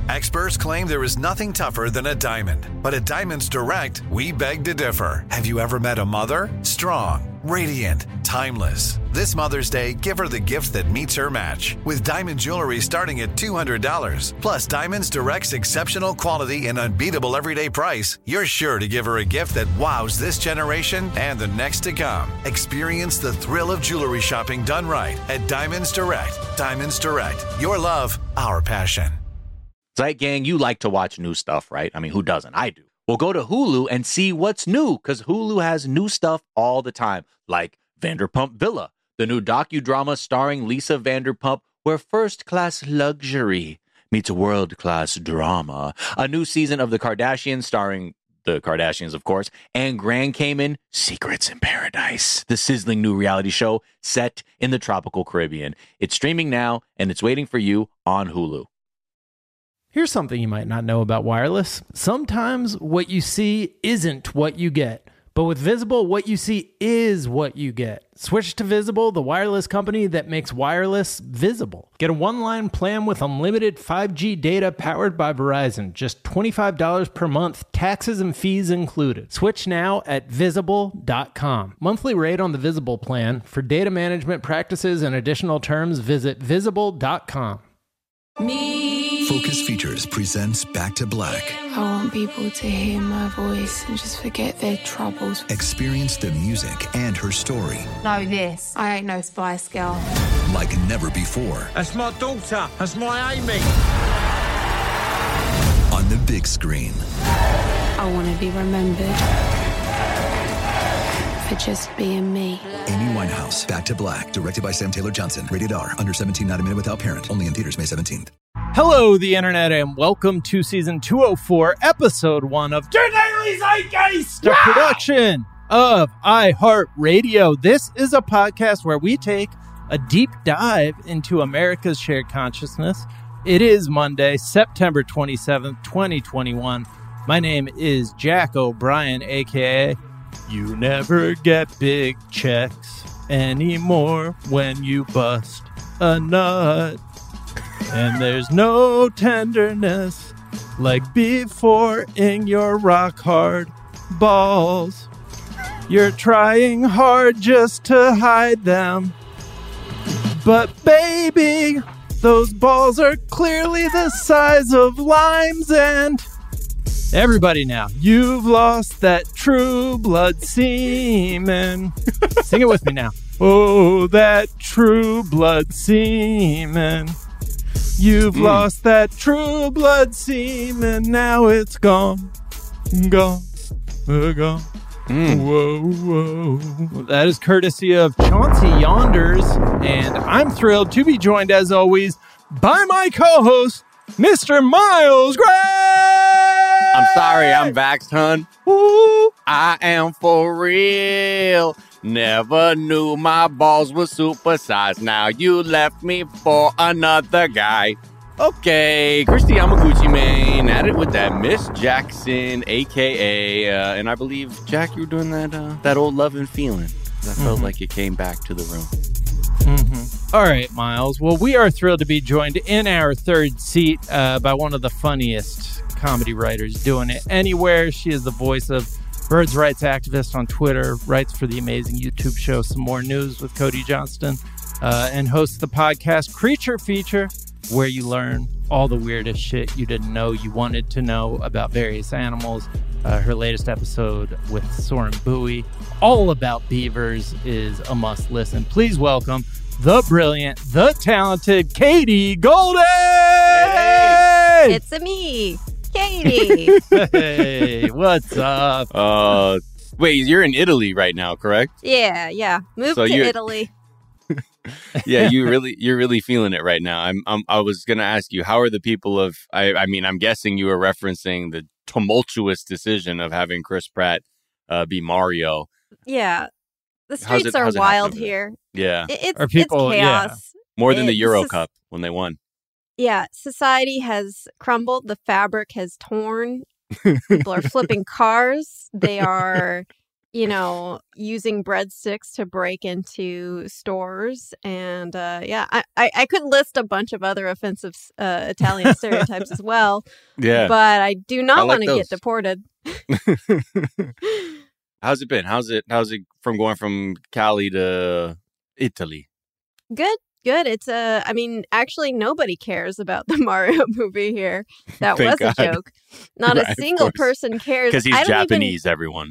Experts claim there is nothing tougher than a diamond. But at Diamonds Direct, we beg to differ. Have you ever met a mother? Strong, radiant, timeless. This Mother's Day, give her the gift that meets her match. With diamond jewelry starting at $200. Plus Diamonds Direct's exceptional quality and unbeatable everyday price, you're sure to give her a gift that wows this generation and the next to come. Experience the thrill of jewelry shopping done right at Diamonds Direct. Diamonds Direct. Your love, our passion. Zeit Gang, you like to watch new stuff, right? I mean, who doesn't? I do. Well, go to Hulu and see what's new, because Hulu has new stuff all the time, like Vanderpump Villa, the new docudrama starring Lisa Vanderpump, where first-class luxury meets world-class drama. A new season of The Kardashians starring the Kardashians, of course, and Grand Cayman, Secrets in Paradise, the sizzling new reality show set in the tropical Caribbean. It's streaming now, and it's waiting for you on Hulu. Here's something you might not know about wireless. Sometimes what you see isn't what you get. But with Visible, what you see is what you get. Switch to Visible, the wireless company that makes wireless visible. Get a one-line plan with unlimited 5G data powered by Verizon. Just $25 per month, taxes and fees included. Switch now at Visible.com. Monthly rate on the Visible plan. For data management practices and additional terms, visit Visible.com. Focus Features presents Back to Black. I want people to hear my voice and just forget their troubles. Experience the music and her story. Know this, I ain't no Spice Girl. Like never before. That's my daughter. That's my Amy. On the big screen. I want to be remembered for just being me. Amy Winehouse, Back to Black, directed by Sam Taylor Johnson. Rated R, under 17, not a minute without parent. Only in theaters May 17th. Hello, the internet, and welcome to season 204, episode 1 of The Daily Zeitgeist, a production of iHeartRadio. This is a podcast where we take a deep dive into America's shared consciousness. It is Monday, September 27th, 2021. My name is Jack O'Brien, a.k.a. You never get big checks anymore when you bust a nut. And there's no tenderness like before in your rock hard balls. You're trying hard just to hide them. But baby, those balls are clearly the size of limes. And everybody now, you've lost that true blood semen. Sing it with me now. Oh, that true blood semen. You've lost that true blood semen. Now it's gone, gone, gone. Whoa, whoa. That is courtesy of Chauncey Yonders, and I'm thrilled to be joined, as always, by my co-host, Mr. Miles Gray. I'm sorry, I'm vaxxed, hun. Ooh, I am for real. Never knew my balls were supersized. Now you left me for another guy. Okay, Christy Yamaguchi, man, at it with that Miss Jackson, a.k.a. And I believe, Jack, you were doing that old love and feeling. I felt like it came back to the room. All right, Miles. Well, we are thrilled to be joined in our third seat by one of the funniest comedy writers doing it anywhere. She is the voice of Birds Rights activist on Twitter, writes for the amazing YouTube show Some More News with Cody Johnston, and hosts the podcast Creature Feature, where you learn all the weirdest shit you didn't know you wanted to know about various animals. Her latest episode with Soren Bowie, all about beavers, is a must listen. Please welcome the brilliant, the talented Katie Golden! Hey! It's me, Katie. Hey, what's up? Wait, you're in Italy right now, correct? Yeah. Moved to Italy. Yeah, you're really feeling it right now. I was gonna ask you, how are the people of? I mean, I'm guessing you were referencing the tumultuous decision of having Chris Pratt be Mario. Yeah, the streets are wild here. Yeah, it's chaos. Yeah. More than the Euro Cup when they won. Yeah, society has crumbled. The fabric has torn. People are flipping cars. They are, using breadsticks to break into stores. And I could list a bunch of other offensive Italian stereotypes as well. Yeah. But I do not want to get deported. How's it been? How's it from going from Cali to Italy? Good. It's actually nobody cares about the Mario movie here. That was a joke. Not a single person cares. Because he's Japanese, everyone.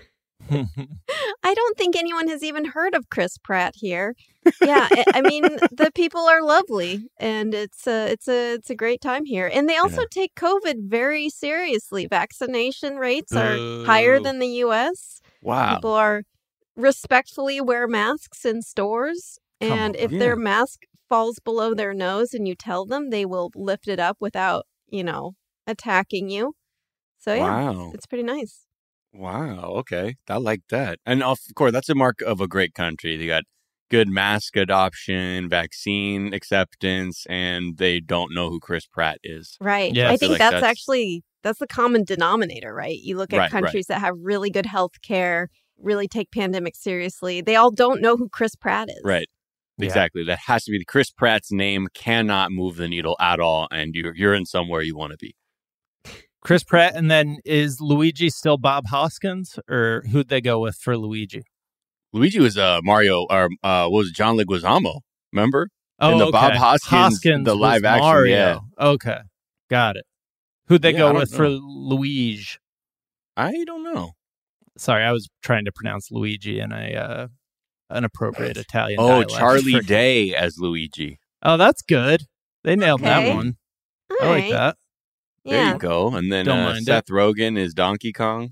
I don't think anyone has even heard of Chris Pratt here. Yeah, the people are lovely, and it's a great time here. And they also take COVID very seriously. Vaccination rates are higher than the U.S. Wow. People are respectfully wear masks in stores, and if their mask falls below their nose and you tell them, they will lift it up without, attacking you. So yeah, it's pretty nice. Wow. Okay. I like that. And of course, that's a mark of a great country. They got good mask adoption, vaccine acceptance, and they don't know who Chris Pratt is. Right. Yeah, I think that's the common denominator, right? You look at countries that have really good health care, really take pandemics seriously. They all don't know who Chris Pratt is. Right. Exactly. That has to be Chris Pratt's name cannot move the needle at all. And you're in somewhere you want to be. Chris Pratt, and then is Luigi still Bob Hoskins, or who'd they go with for Luigi? Luigi was Mario, or was John Leguizamo? Remember? Oh, in the okay. Bob Hoskins, the live action. Mario. Yeah. Okay, got it. Who'd they go with for Luigi? I don't know. Sorry, I was trying to pronounce Luigi in an appropriate Italian. Oh, dialect. Charlie Day as Luigi. Oh, that's good. They nailed that one. All I like right. that. There you go. And then Seth Rogen is Donkey Kong.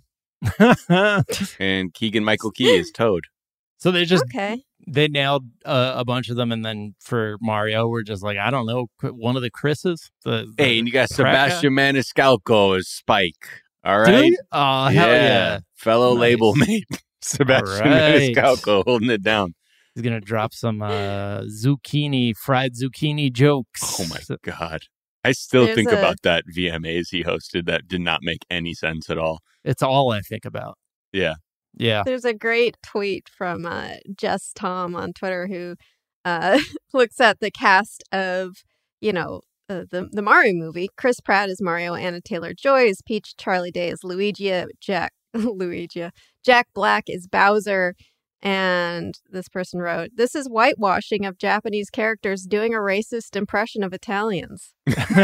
And Keegan-Michael Key is Toad. So they nailed a bunch of them. And then for Mario, we're just like, I don't know, one of the Chris's. And you got Sebastian Maniscalco as Spike. All right. Oh, hell yeah. Fellow label mate. Sebastian Maniscalco holding it down. He's going to drop some fried zucchini jokes. Oh, my God. I still think about that VMAs he hosted that did not make any sense at all. It's all I think about. Yeah. Yeah. There's a great tweet from Jess Tom on Twitter who looks at the cast of, the Mario movie. Chris Pratt is Mario, Anna Taylor-Joy is Peach, Charlie Day is Luigi, Jack Black is Bowser. And this person wrote, "This is whitewashing of Japanese characters doing a racist impression of Italians."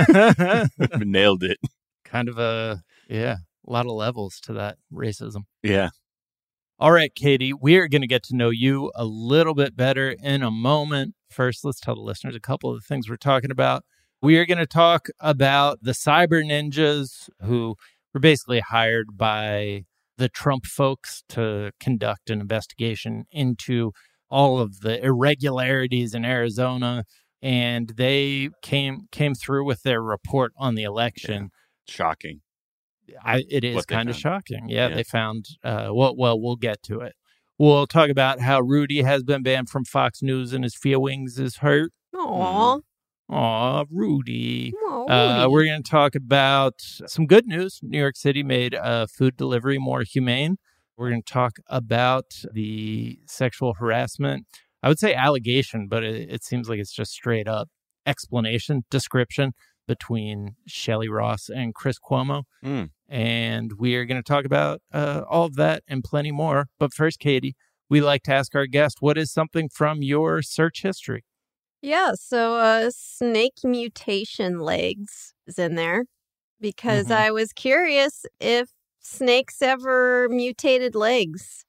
Nailed it. Kind of a lot of levels to that racism. Yeah. All right, Katie, we are going to get to know you a little bit better in a moment. First, let's tell the listeners a couple of the things we're talking about. We are going to talk about the cyber ninjas who were basically hired by the Trump folks to conduct an investigation into all of the irregularities in Arizona. And they came through with their report on the election. Yeah. Shocking. It is kind of shocking. Yeah, they found, we'll get to it. We'll talk about how Rudy has been banned from Fox News and his feelings is hurt. Aww. Aw, Rudy. We're going to talk about some good news. New York City made food delivery more humane. We're going to talk about the sexual harassment. I would say allegation, but it seems like it's just straight up description between Shelley Ross and Chris Cuomo. And we are going to talk about all of that and plenty more. But first, Katie, we like to ask our guest, what is something from your search history? Yeah, so snake mutation legs is in there because I was curious if snakes ever mutated legs.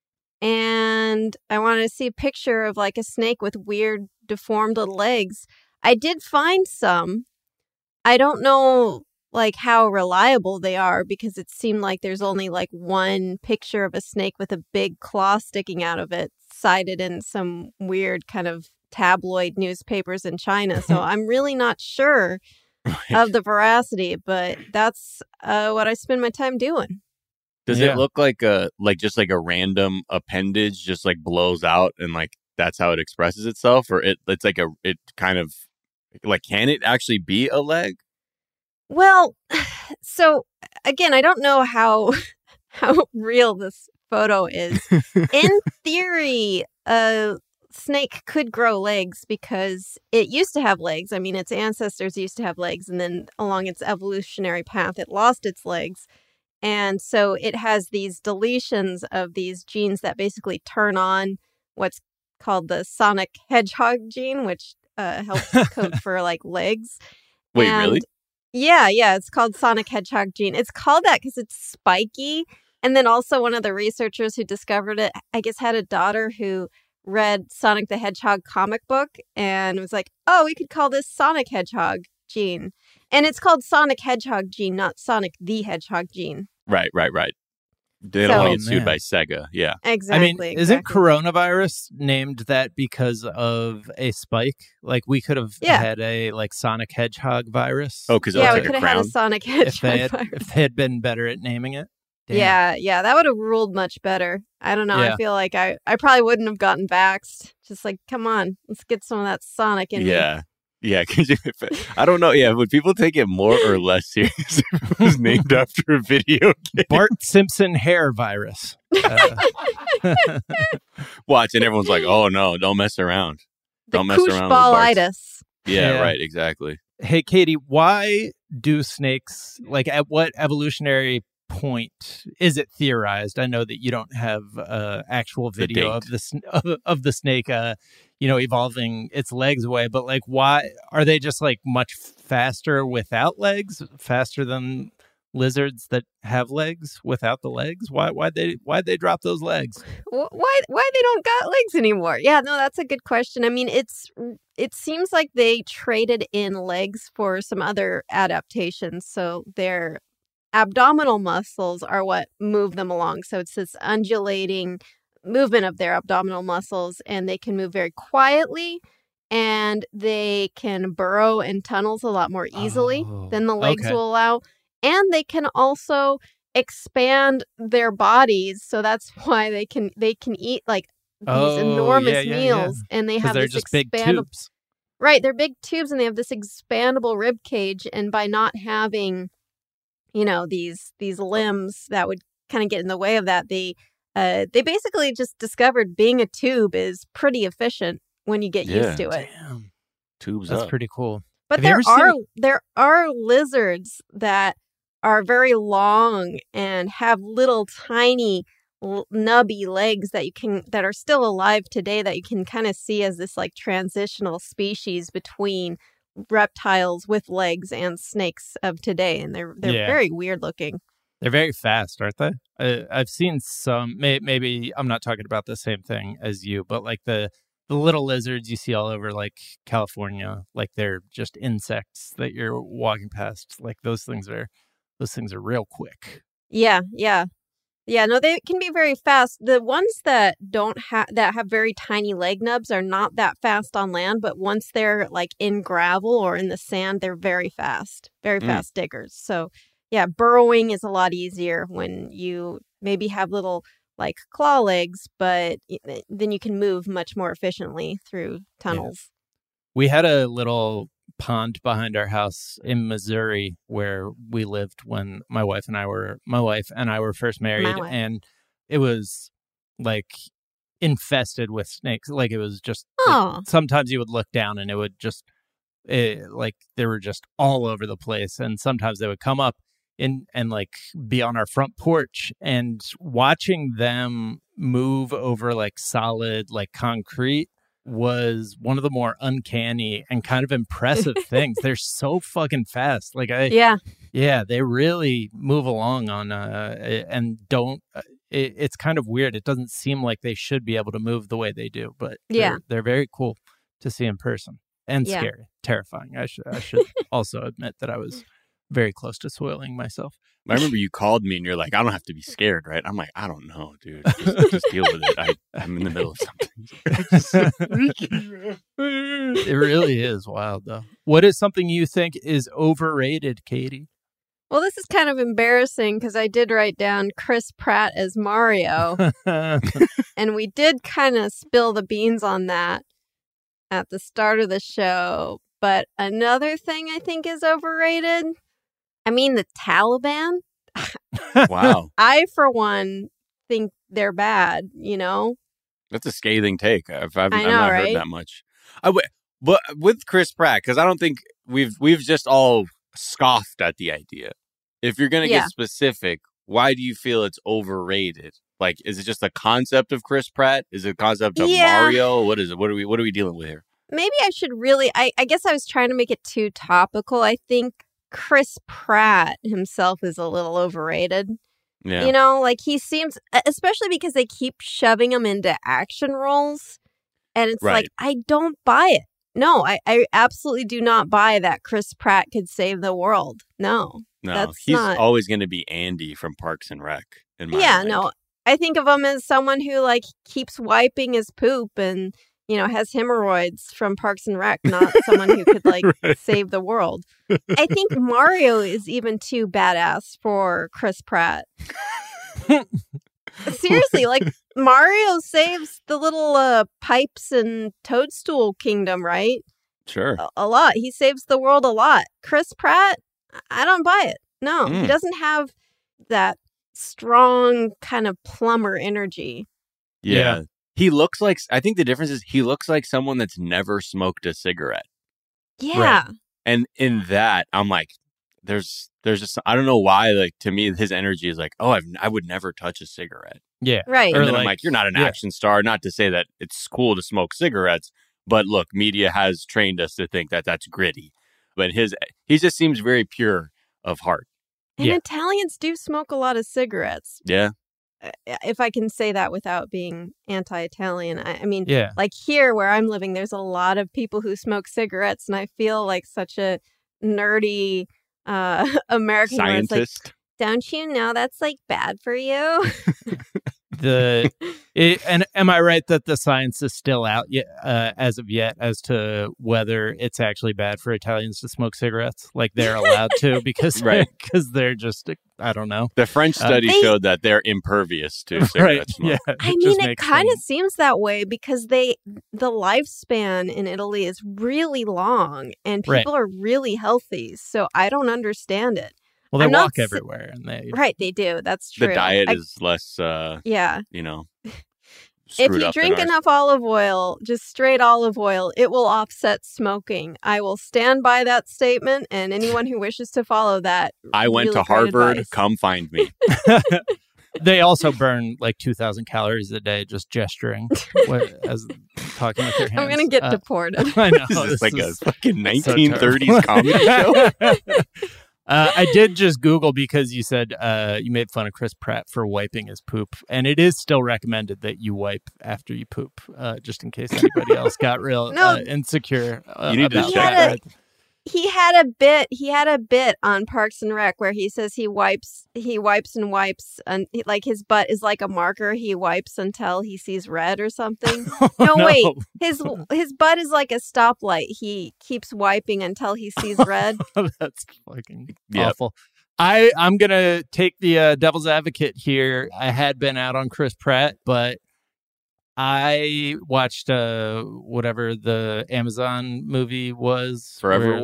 And I wanted to see a picture of like a snake with weird deformed little legs. I did find some. I don't know like how reliable they are because it seemed like there's only like one picture of a snake with a big claw sticking out of it cited in some weird kind of tabloid newspapers in China. So I'm really not sure of the veracity, but that's what I spend my time doing. Does it look like just like a random appendage just like blows out and like that's how it expresses itself? Or it's like it kind of like, can it actually be a leg? Well, so again, I don't know how real this photo is. In theory, a snake could grow legs because it used to have legs. I mean, its ancestors used to have legs, and then along its evolutionary path, it lost its legs. And so it has these deletions of these genes that basically turn on what's called the Sonic Hedgehog gene, which helps code for like legs. Wait, really? Yeah, it's called Sonic Hedgehog gene. It's called that because it's spiky. And then also one of the researchers who discovered it, I guess, had a daughter who read Sonic the Hedgehog comic book and was like, oh, we could call this Sonic Hedgehog gene. And it's called Sonic Hedgehog gene, not Sonic the Hedgehog gene. Right. They don't want to get sued by Sega. Yeah. Exactly. I mean, isn't coronavirus named that because of a spike? Like, we could have had a like Sonic Hedgehog virus. Oh, because we could have had a Sonic Hedgehog virus. If they had been better at naming it. Damn. Yeah, that would have ruled much better. I don't know. Yeah. I feel like I probably wouldn't have gotten vaxxed. Just like, come on, let's get some of that Sonic in me. Yeah, because I don't know. Yeah, would people take it more or less serious if it was named after a video game? Bart Simpson hair virus. Watch, and everyone's like, oh, no, don't mess around. Don't mess around with Bart's. Yeah, right, exactly. Hey, Katie, why do snakes, like at what evolutionary point is it theorized? I know that you don't have actual video of the snake evolving its legs away, but like, why are they just like much faster without legs, faster than lizards that have legs why'd they drop those legs? Why they don't got legs anymore? Yeah, no, that's a good question. I mean, it seems like they traded in legs for some other adaptations, so their abdominal muscles are what move them along. So it's this undulating movement of their abdominal muscles, and they can move very quietly, and they can burrow in tunnels a lot more easily than the legs will allow. And they can also expand their bodies, so that's why they can eat like these enormous meals, and they have this just big tubes. Right, they're big tubes, and they have this expandable rib cage, and by not having these limbs that would kind of get in the way of that, they basically just discovered being a tube is pretty efficient when you get used to it. Damn. Tubes That's up. pretty cool. But there are lizards that are very long and have little tiny nubby legs that are still alive today that you can kind of see as this like transitional species between reptiles with legs and snakes of today, and they're very weird looking. They're very fast, aren't they? I've seen some. Maybe I'm not talking about the same thing as you, but like the little lizards you see all over like California, like they're just insects that you're walking past. Like those things are real quick. Yeah. No, they can be very fast. The ones that have very tiny leg nubs are not that fast on land, but once they're like in gravel or in the sand, they're very fast diggers. So yeah, burrowing is a lot easier when you maybe have little like claw legs, but then you can move much more efficiently through tunnels. Yeah. We had a little pond behind our house in Missouri where we lived when my wife and I were first married, and it was like infested with snakes. Like it was just like, sometimes you would look down and it would just like they were just all over the place, and sometimes they would come up and like be on our front porch, and watching them move over like solid like concrete was one of the more uncanny and kind of impressive things. They're so fucking fast. Like they really move along on and don't. It's kind of weird. It doesn't seem like they should be able to move the way they do, but they're very cool to see in person and scary, terrifying. I should also admit that I was very close to soiling myself. I remember you called me and you're like, I don't have to be scared, right? I'm like, I don't know, dude. Just deal with it. I'm in the middle of something. It really is wild, though. What is something you think is overrated, Katie? Well, this is kind of embarrassing because I did write down Chris Pratt as Mario. And we did kind of spill the beans on that at the start of the show. But another thing I think is overrated, I mean, the Taliban. Wow. I, for one, think they're bad, you know? That's a scathing take. I've I know, not right? heard that much. But with Chris Pratt, because I don't think we've just all scoffed at the idea. If you're gonna get specific, why do you feel it's overrated? Like, is it just a concept of Chris Pratt? Is it a concept of Mario? What is it? What are we dealing with here? Maybe I should really, I guess I was trying to make it too topical. I think Chris Pratt himself is a little overrated. Yeah. You know, like he seems, especially because they keep shoving him into action roles. And it's like, I don't buy it. No, I absolutely do not buy that Chris Pratt could save the world. No, he's always going to be Andy from Parks and Rec. In my mind. No, I think of him as someone who like keeps wiping his poop and, you know, has hemorrhoids from Parks and Rec, not someone who could like save the world. I think Mario is even too badass for Chris Pratt. Seriously, like Mario saves the little pipes and Toadstool Kingdom, right? Sure. A lot. He saves the world a lot. Chris Pratt, I don't buy it. No, he doesn't have that strong kind of plumber energy. Yeah. He looks like, I think the difference is he looks like someone that's never smoked a cigarette. Yeah. Right. And in that, I'm like, there's just, I don't know why, like, to me, his energy is like, oh, I would never touch a cigarette. Yeah. Right. And then I'm like, you're not an action star. Not to say that it's cool to smoke cigarettes, but look, media has trained us to think that that's gritty. But he just seems very pure of heart. And Italians do smoke a lot of cigarettes. Yeah. If I can say that without being anti-Italian. I mean, like here where I'm living, there's a lot of people who smoke cigarettes, and I feel like such a nerdy American scientist. Like, don't you know that's like bad for you? And am I right that the science is still out as of yet as to whether it's actually bad for Italians to smoke cigarettes? Like they're allowed to because they're just, I don't know. The French study showed that they're impervious to cigarette smoke. Yeah, I mean, it kind of seems that way because the lifespan in Italy is really long and people are really healthy. So I don't understand it. Well, they walk everywhere, and they do. That's true. The diet is less, you know, if you drink enough olive oil, just straight olive oil, it will offset smoking. I will stand by that statement, and anyone who wishes to follow that. I went to Harvard. Advice. Come find me. They also burn like 2,000 calories a day just gesturing as talking with their hands. I'm going to get deported. I know. This is like a fucking 1930s comedy show. I did just Google because you said you made fun of Chris Pratt for wiping his poop. And it is still recommended that you wipe after you poop, just in case anybody else got real insecure. You need to check that. He had a bit on Parks and Rec where he says he wipes and wipes, and like his butt is like a marker. He wipes until he sees red or something. Wait, his butt is like a stoplight. He keeps wiping until he sees red. That's fucking awful. I'm gonna take the devil's advocate here. I had been out on Chris Pratt, but I watched whatever the Amazon movie was. Tomorrow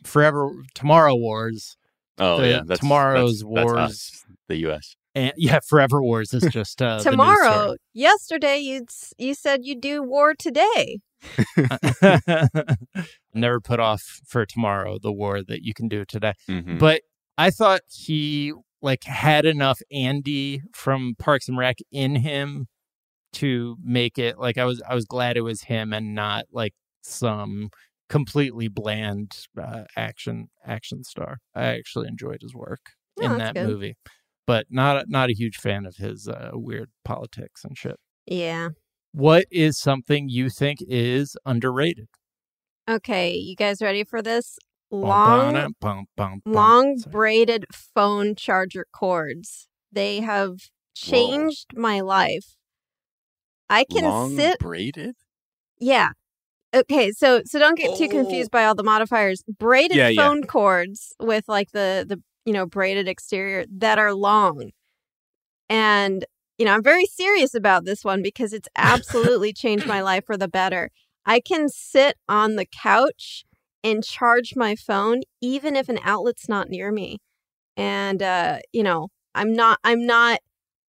Wars. Oh, that's Tomorrow's Wars. That's us, the U.S. And Forever Wars is just tomorrow. Yesterday, you said you'd do war today. Never put off for tomorrow the war that you can do today. Mm-hmm. But I thought he like had enough Andy from Parks and Rec in him to make it like I was glad it was him and not like some completely bland action star. I actually enjoyed his work in that movie, but not a huge fan of his weird politics and shit. Yeah. What is something you think is underrated? Okay, you guys ready for this? Long braided phone charger cords. They have changed my life. I can sit braided? Yeah. Okay, so don't get too confused by all the modifiers. Braided phone cords with like the braided exterior that are long. And I'm very serious about this one because it's absolutely changed my life for the better. I can sit on the couch and charge my phone even if an outlet's not near me. And I'm not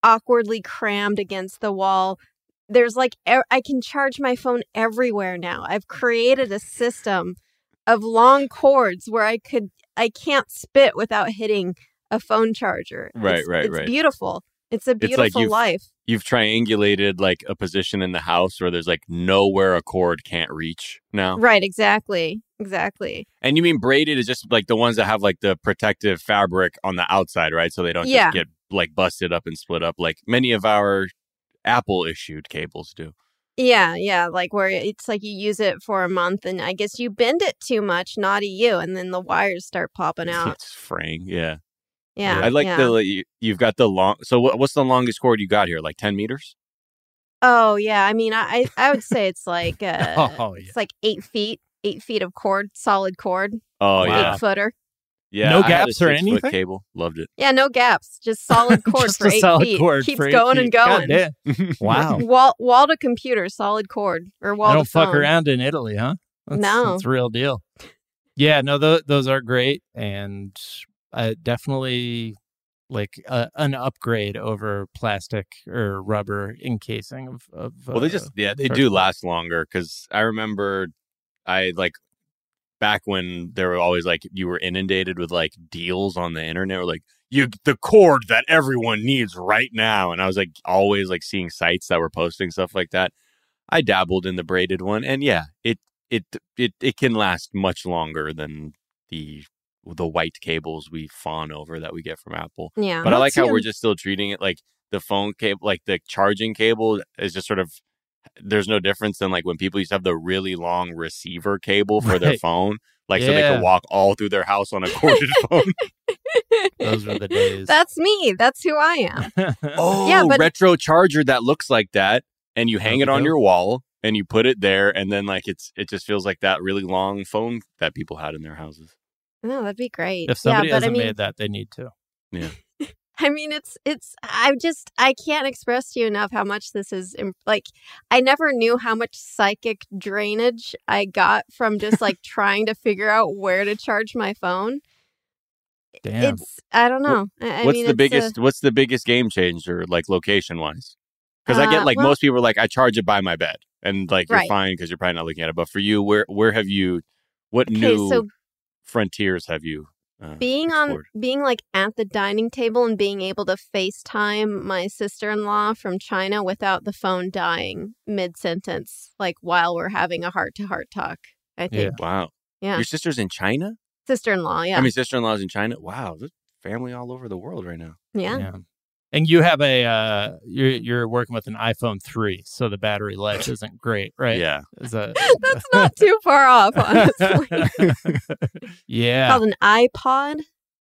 awkwardly crammed against the wall. There's like, I can charge my phone everywhere now. I've created a system of long cords where I can't spit without hitting a phone charger. Right. It's beautiful. It's a beautiful life. You've triangulated like a position in the house where there's like nowhere a cord can't reach now. Right, exactly. And you mean braided is just like the ones that have like the protective fabric on the outside, right? So they don't just get like busted up and split up like many of our Apple issued cables do. Yeah, like where it's like you use it for a month and I guess you bend it too much, naughty you, and then the wires start popping out. It's fraying, yeah. Yeah. I like you've got the long, so what's the longest cord you got here? Like 10 meters? Oh, yeah. I mean, I would say it's like, it's like 8 feet of cord, solid cord. Oh, yeah. 8-footer. Yeah. No gaps or anything? Cable. Loved it. Yeah, no gaps. Just solid cord just for 8 feet. Cord Keeps for 8 going feet. and going. Wow. Wall to computer, solid cord. Or wall I to don't phone. fuck around in Italy, huh? That's real deal. Yeah, no, those are great. And definitely like an upgrade over plastic or rubber encasing of well, they do last longer because I remember back when there were always like you were inundated with like deals on the internet or like the cord that everyone needs right now, and I was like always like seeing sites that were posting stuff like that. I dabbled in the braided one, and yeah, it can last much longer than the white cables we fawn over that we get from Apple. Yeah. But I like how we're just still treating it like the phone cable, like the charging cable is just sort of, there's no difference than like when people used to have the really long receiver cable for their phone, like so they could walk all through their house on a corded phone. Those were the days. That's me. That's who I am. But retro charger that looks like that, and you hang it on your wall and you put it there, and then like it just feels like that really long phone that people had in their houses. No, that'd be great. If somebody hasn't made that, they need to. Yeah. I mean, I can't express to you enough how much this is, like, I never knew how much psychic drainage I got from just, like, trying to figure out where to charge my phone. Damn. I don't know. What's the biggest game changer, like, location-wise? Because I get, like, most people are like, I charge it by my bed. And, like, you're fine because you're probably not looking at it. But for you, where have you, what new frontiers have you being like at the dining table and being able to FaceTime my sister-in-law from China without the phone dying mid-sentence, like while we're having a heart-to-heart talk, I think. Yeah. Wow. Yeah. Your sister's in China? Sister-in-law, yeah. I mean, sister-in-law's in China? Wow. There's family all over the world right now. Yeah. And you have you're working with an iPhone 3, so the battery life isn't great, right? Yeah. That's not too far off, honestly. Yeah. Called an iPod.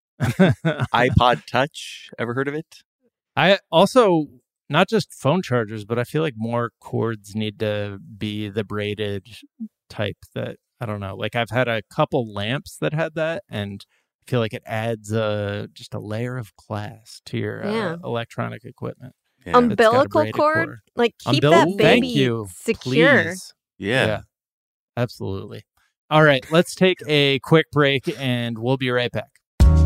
iPod Touch. Ever heard of it? I also, not just phone chargers, but I feel like more cords need to be the braided type that, I don't know, like I've had a couple lamps that had that, and I feel like it adds just a layer of class to your electronic equipment. Yeah. Umbilical cord? Like keep that baby secure. Please. Yeah. Absolutely. All right, let's take a quick break and we'll be right back.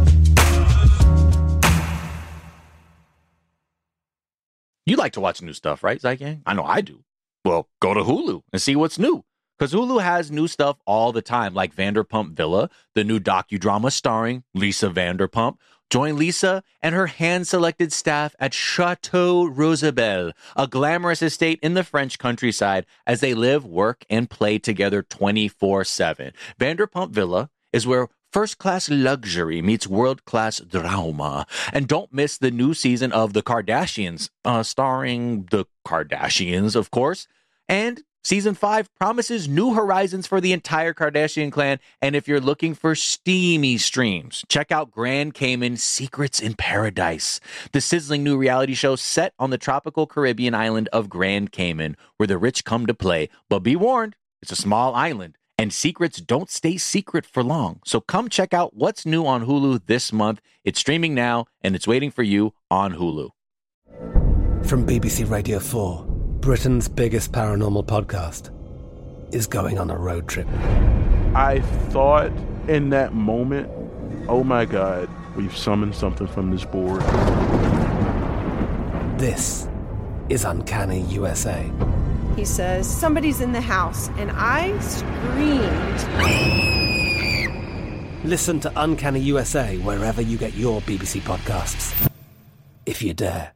You like to watch new stuff, right, Zygang? I know I do. Well, go to Hulu and see what's new. Because Hulu has new stuff all the time, like Vanderpump Villa, the new docudrama starring Lisa Vanderpump. Join Lisa and her hand-selected staff at Chateau Rosabelle, a glamorous estate in the French countryside, as they live, work, and play together 24/7. Vanderpump Villa is where first-class luxury meets world-class drama. And don't miss the new season of The Kardashians, starring the Kardashians, of course. And Season 5 promises new horizons for the entire Kardashian clan, and if you're looking for steamy streams, check out Grand Cayman Secrets in Paradise, the sizzling new reality show set on the tropical Caribbean island of Grand Cayman, where the rich come to play. But be warned, it's a small island, and secrets don't stay secret for long. So come check out what's new on Hulu this month. It's streaming now, and it's waiting for you on Hulu. From BBC Radio 4. Britain's biggest paranormal podcast is going on a road trip. I thought in that moment, oh my God, we've summoned something from this board. This is Uncanny USA. He says, somebody's in the house, and I screamed. Listen to Uncanny USA wherever you get your BBC podcasts, if you dare.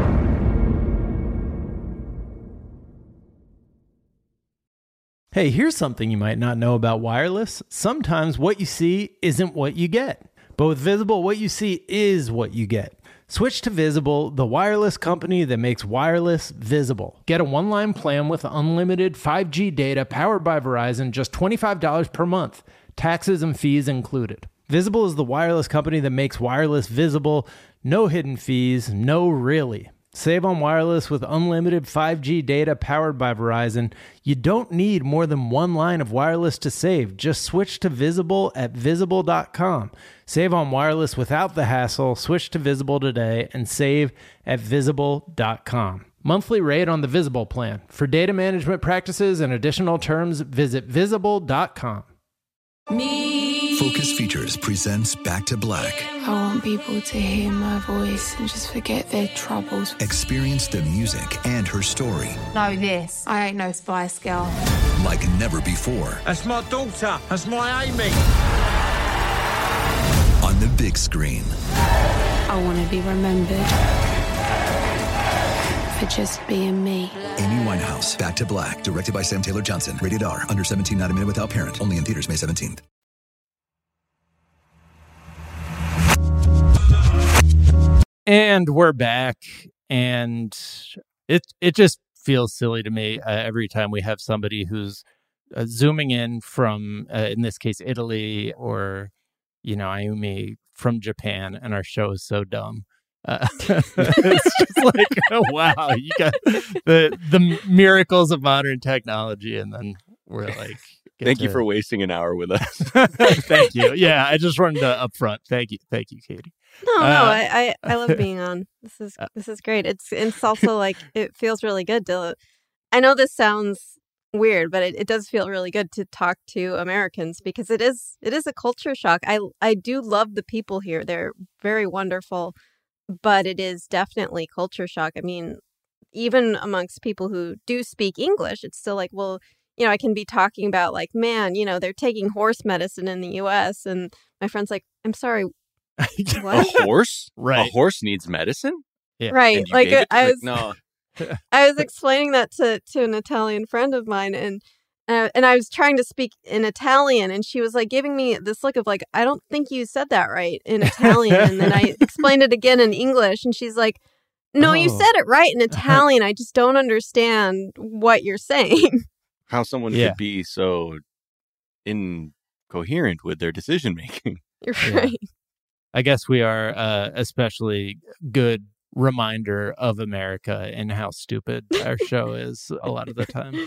Hey, here's something you might not know about wireless. Sometimes what you see isn't what you get. But with Visible, what you see is what you get. Switch to Visible, the wireless company that makes wireless visible. Get a one-line plan with unlimited 5G data powered by Verizon, just $25 per month. Taxes and fees included. Visible is the wireless company that makes wireless visible. No hidden fees, no really. Save on wireless with unlimited 5G data powered by Verizon. You don't need more than one line of wireless to save. Just switch to Visible at Visible.com. Save on wireless without the hassle. Switch to Visible today and save at Visible.com. Monthly rate on the Visible plan. For data management practices and additional terms, visit Visible.com. Focus Features presents Back to Black. I want people to hear my voice and just forget their troubles. Experience the music and her story. Know this, I ain't no Spice Girl. Like never before. That's my daughter. That's my Amy. On the big screen. I want to be remembered for just being me. Amy Winehouse, Back to Black, directed by Sam Taylor Johnson. Rated R, under 17, not a minute without parent. Only in theaters May 17th. And we're back, and it just feels silly to me every time we have somebody who's zooming in from, in this case, Italy, or, Ayumi from Japan, and our show is so dumb. It's just like, oh, wow, you got the miracles of modern technology, and then we're like, thank you for wasting an hour with us. Thank you. Yeah, I just wanted to upfront. Thank you, Katie. No, I love being on. This is great. It's also like it feels really good to. I know this sounds weird, but it does feel really good to talk to Americans because it is a culture shock. I do love the people here. They're very wonderful, but it is definitely culture shock. I mean, even amongst people who do speak English, it's still like, well, I can be talking about like, man, they're taking horse medicine in the U.S. and my friend's like, I'm sorry. What? A horse? Right. A horse needs medicine? Yeah. Right. Like I was no. I was explaining that to an Italian friend of mine and I was trying to speak in Italian and she was like giving me this look of like, I don't think you said that right in Italian. And then I explained it again in English and she's like, no, you said it right in Italian. I just don't understand what you're saying. How someone could be so incoherent with their decision making. You're right. I guess we are especially good reminder of America and how stupid our show is a lot of the time.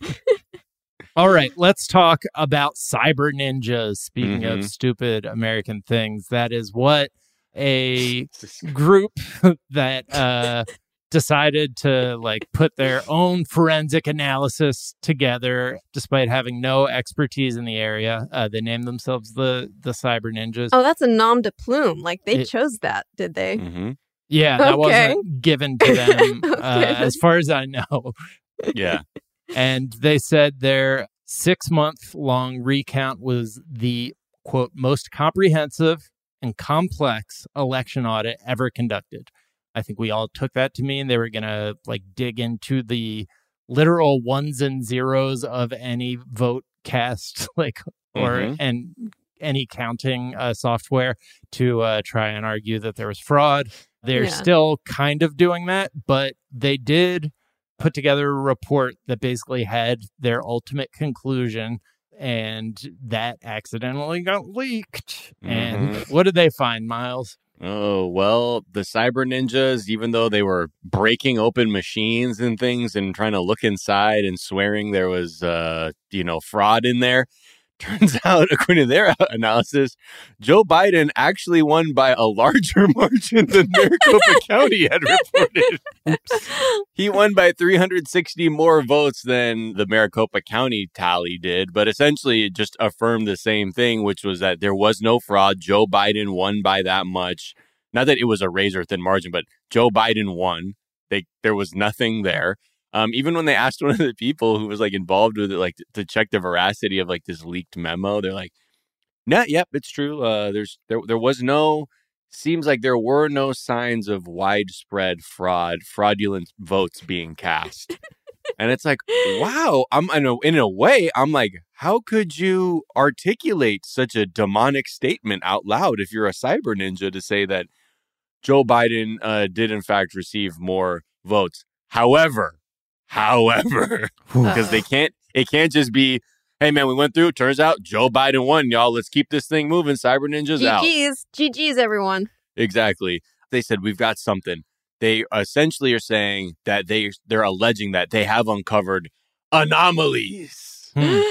All right, let's talk about cyber ninjas. Speaking of stupid American things, that is what a group that decided to like put their own forensic analysis together despite having no expertise in the area. They named themselves the Cyber Ninjas. Oh, that's a nom de plume. Like they chose that, did they? Mm-hmm. Yeah, that wasn't given to them as far as I know. Yeah. And they said their 6-month-long recount was the, quote, most comprehensive and complex election audit ever conducted. I think we all took that to mean they were going to like dig into the literal ones and zeros of any vote cast, like, or and any counting software to try and argue that there was fraud. They're still kind of doing that, but they did put together a report that basically had their ultimate conclusion, and that accidentally got leaked. And what did they find, Miles? Oh, well, the cyber ninjas, even though they were breaking open machines and things and trying to look inside and swearing there was, fraud in there, turns out, according to their analysis, Joe Biden actually won by a larger margin than Maricopa County had reported. He won by 360 more votes than the Maricopa County tally did, but essentially it just affirmed the same thing, which was that there was no fraud. Joe Biden won by that much. Not that it was a razor-thin margin, but Joe Biden won. there was nothing there. Even when they asked one of the people who was like involved with it, like to check the veracity of like this leaked memo, they're like, "Nah, yep, it's true. There was no. Seems like there were no signs of widespread fraudulent votes being cast." And it's like, wow. In a way, I'm like, how could you articulate such a demonic statement out loud if you're a cyber ninja to say that Joe Biden did in fact receive more votes? However, because it can't just be, hey man, we went through, turns out Joe Biden won, y'all. Let's keep this thing moving. Cyber ninjas out. GG's, everyone. Exactly. They said, we've got something. They essentially are saying that they're alleging that they have uncovered anomalies.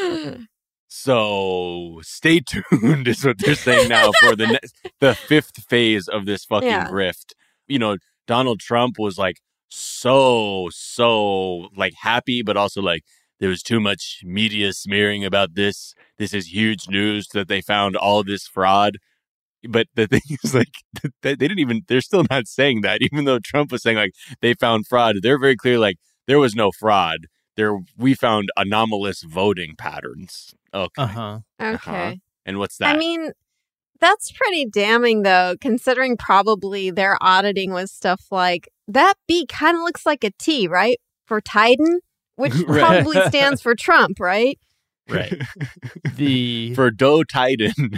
So stay tuned is what they're saying now for the fifth phase of this fucking grift. You know, Donald Trump was like so like happy, but also like there was too much media smearing about this. This is huge news that they found all this fraud. But the thing is, like, they're still not saying that, even though Trump was saying, like, they found fraud. They're very clear, like, there was no fraud. We found anomalous voting patterns. Okay. Okay. And what's that? I mean, that's pretty damning, though, considering probably their auditing was stuff like, that B kind of looks like a T, right? For Titan, which probably stands for Trump, right? Right. For Doe Titan.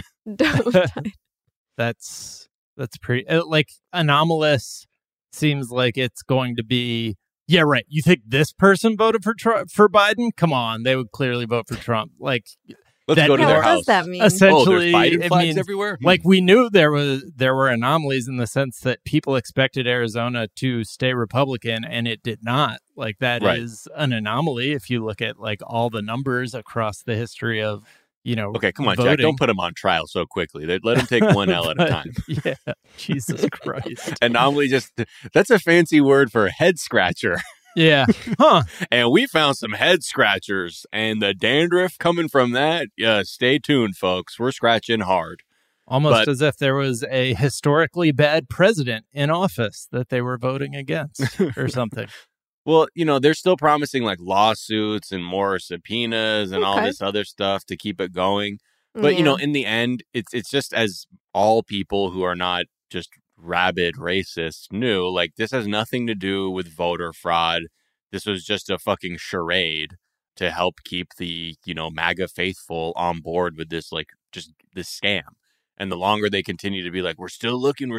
That's pretty like anomalous. Seems like it's going to be. Yeah, right. You think this person voted for Biden? Come on, they would clearly vote for Trump. Like, let's go to their house. What does that mean? Essentially, there's Biden flags everywhere. Like we knew there were anomalies in the sense that people expected Arizona to stay Republican, and it did not. Like that is an anomaly if you look at like all the numbers across the history of. Okay, come on, voting. Jack. Don't put him on trial so quickly. Let him take one L at a time. Yeah, Jesus Christ. Anomaly that's a fancy word for head scratcher. Yeah. Huh. And we found some head scratchers, and the dandruff coming from that, stay tuned, folks. We're scratching hard. Almost as if there was a historically bad president in office that they were voting against or something. Well, they're still promising like lawsuits and more subpoenas and all this other stuff to keep it going. But, in the end, it's just as all people who are not just rabid racists knew, like this has nothing to do with voter fraud. This was just a fucking charade to help keep the, MAGA faithful on board with this, like just this scam. And the longer they continue to be like, we're still looking,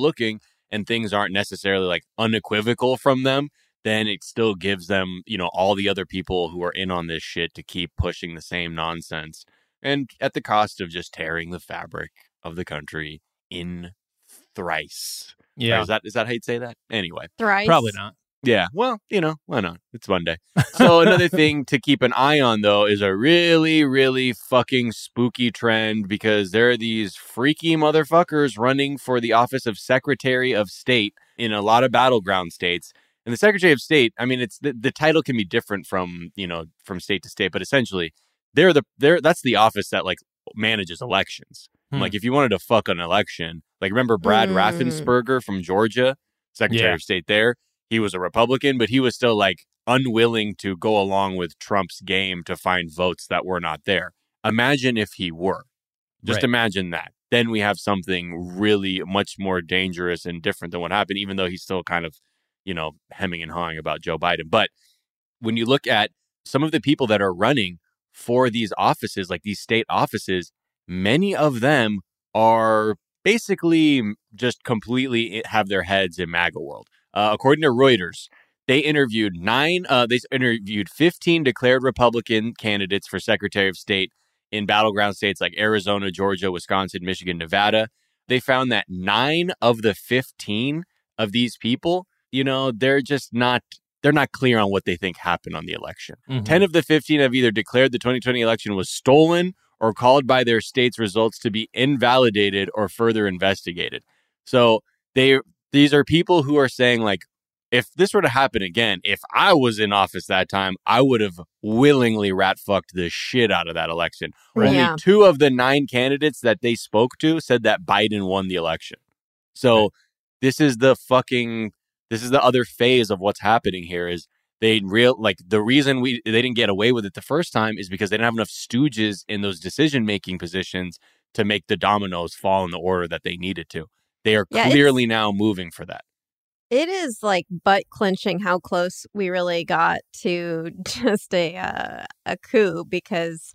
and things aren't necessarily like unequivocal from them, then it still gives them, all the other people who are in on this shit to keep pushing the same nonsense. And at the cost of just tearing the fabric of the country in thrice. Yeah. Or is that how you'd say that? Anyway. Thrice? Probably not. Yeah. Well, why not? It's Monday. So another thing to keep an eye on, though, is a really, really fucking spooky trend because there are these freaky motherfuckers running for the office of Secretary of State in a lot of battleground states. And the Secretary of State, I mean, it's the title can be different from state to state, but essentially that's the office that like manages elections. Like if you wanted to fuck an election, like remember Brad Raffensperger from Georgia, Secretary of State there, he was a Republican, but he was still like unwilling to go along with Trump's game to find votes that were not there. Imagine if he were. Just imagine that. Then we have something really much more dangerous and different than what happened, even though he's still kind of hemming and hawing about Joe Biden. But when you look at some of the people that are running for these offices, like these state offices, many of them are basically just completely have their heads in MAGA world. According to Reuters, they interviewed 15 declared Republican candidates for Secretary of State in battleground states like Arizona, Georgia, Wisconsin, Michigan, Nevada. They found that 9 of the 15 of these people, they're not clear on what they think happened on the election. 10 of the 15 have either declared the 2020 election was stolen or called by their state's results to be invalidated or further investigated. So these are people who are saying, like, if this were to happen again, if I was in office that time, I would have willingly rat-fucked the shit out of that election. Only 2 of the 9 candidates that they spoke to said that Biden won the election. So this is the fucking this is the other phase of what's happening here is the reason they didn't get away with it the first time is because they didn't have enough stooges in those decision-making positions to make the dominoes fall in the order that they needed to. They are clearly now moving for that. It is like butt clenching how close we really got to just a coup, because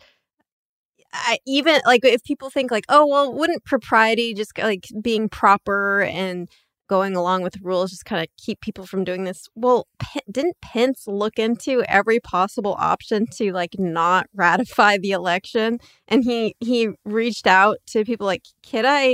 even like if people think like, oh, well, wouldn't propriety, just like being proper and going along with rules, just kind of keep people from doing this? Well, didn't Pence look into every possible option to like not ratify the election? And he reached out to people like, could I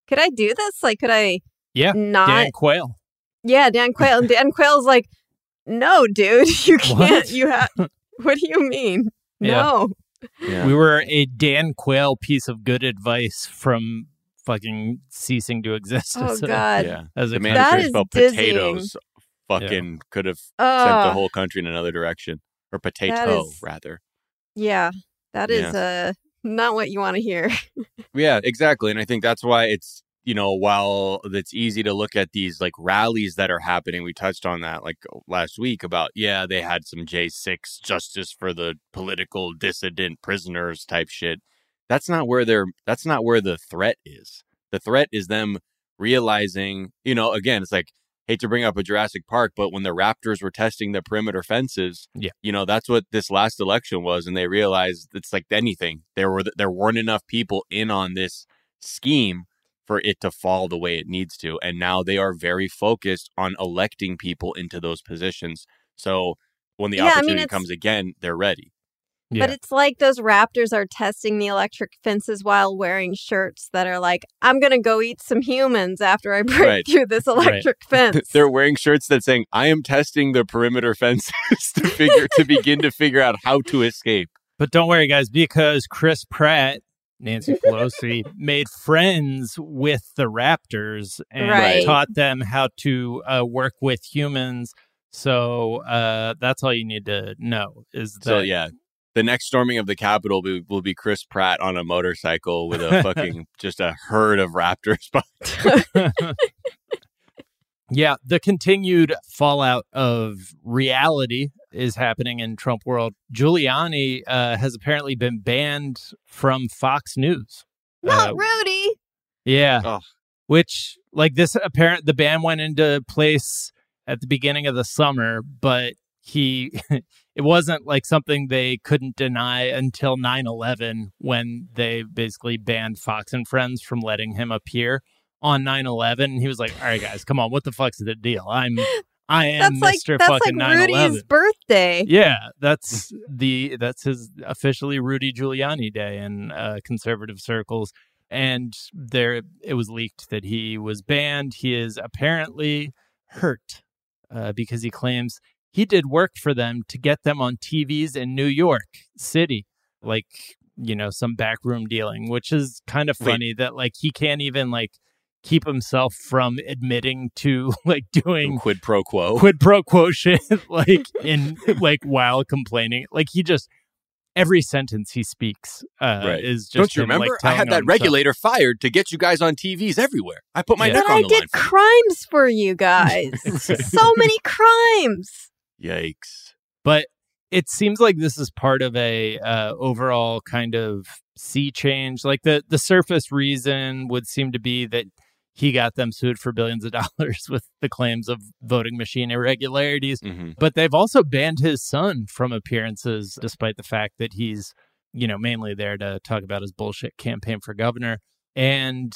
do this? Like, could I not? Dan Quayle. Yeah, Dan Quayle. And Dan Quayle's like, no, dude, you can't. What do you mean? No. Yeah. We were a Dan Quayle piece of good advice from fucking ceasing to exist. Oh, God. Yeah. As the man who about potatoes fucking could have sent the whole country in another direction. Or potato, rather. Yeah. That is not what you want to hear. Yeah, exactly. And I think that's why it's, while it's easy to look at these like rallies that are happening, we touched on that like last week about, they had some J6 justice for the political dissident prisoners type shit. That's not where the threat is. The threat is them realizing, again, it's like, hate to bring up a Jurassic Park, but when the Raptors were testing the perimeter fences, that's what this last election was. And they realized it's like anything. There weren't enough people in on this scheme for it to fall the way it needs to. And now they are very focused on electing people into those positions. So when the opportunity comes again, they're ready. Yeah. But it's like those Raptors are testing the electric fences while wearing shirts that are like, I'm going to go eat some humans after I break through this electric fence. They're wearing shirts that saying, I am testing the perimeter fences to begin to figure out how to escape. But don't worry, guys, because Chris Pratt, Nancy Pelosi, made friends with the Raptors and taught them how to work with humans. So that's all you need to know is that. So, the next storming of the Capitol will be Chris Pratt on a motorcycle with a fucking just a herd of raptors. Yeah, the continued fallout of reality is happening in Trump world. Giuliani has apparently been banned from Fox News. Not Rudy. Yeah. Oh. Which, like the ban went into place at the beginning of the summer, but it wasn't like something they couldn't deny until 9/11 when they basically banned Fox and Friends from letting him appear on 9/11. He was like, all right, guys, come on. What the fuck's the deal? I am Mr. fucking 9/11. Rudy's birthday. Yeah, that's his officially Rudy Giuliani Day in conservative circles. And it was leaked that he was banned. He is apparently hurt because he claims he did work for them to get them on TVs in New York City, like, some backroom dealing, which is kind of funny that like he can't even like keep himself from admitting to like doing quid pro quo shit, like in like while complaining. Like he just every sentence he speaks is just. Don't you remember? I had that regulator fired to get you guys on TVs everywhere. I put my neck on the line. But I did crimes for you guys. So many crimes. Yikes. But it seems like this is part of a overall kind of sea change. Like the surface reason would seem to be that he got them sued for billions of dollars with the claims of voting machine irregularities. Mm-hmm. But they've also banned his son from appearances, despite the fact that he's, mainly there to talk about his bullshit campaign for governor. And,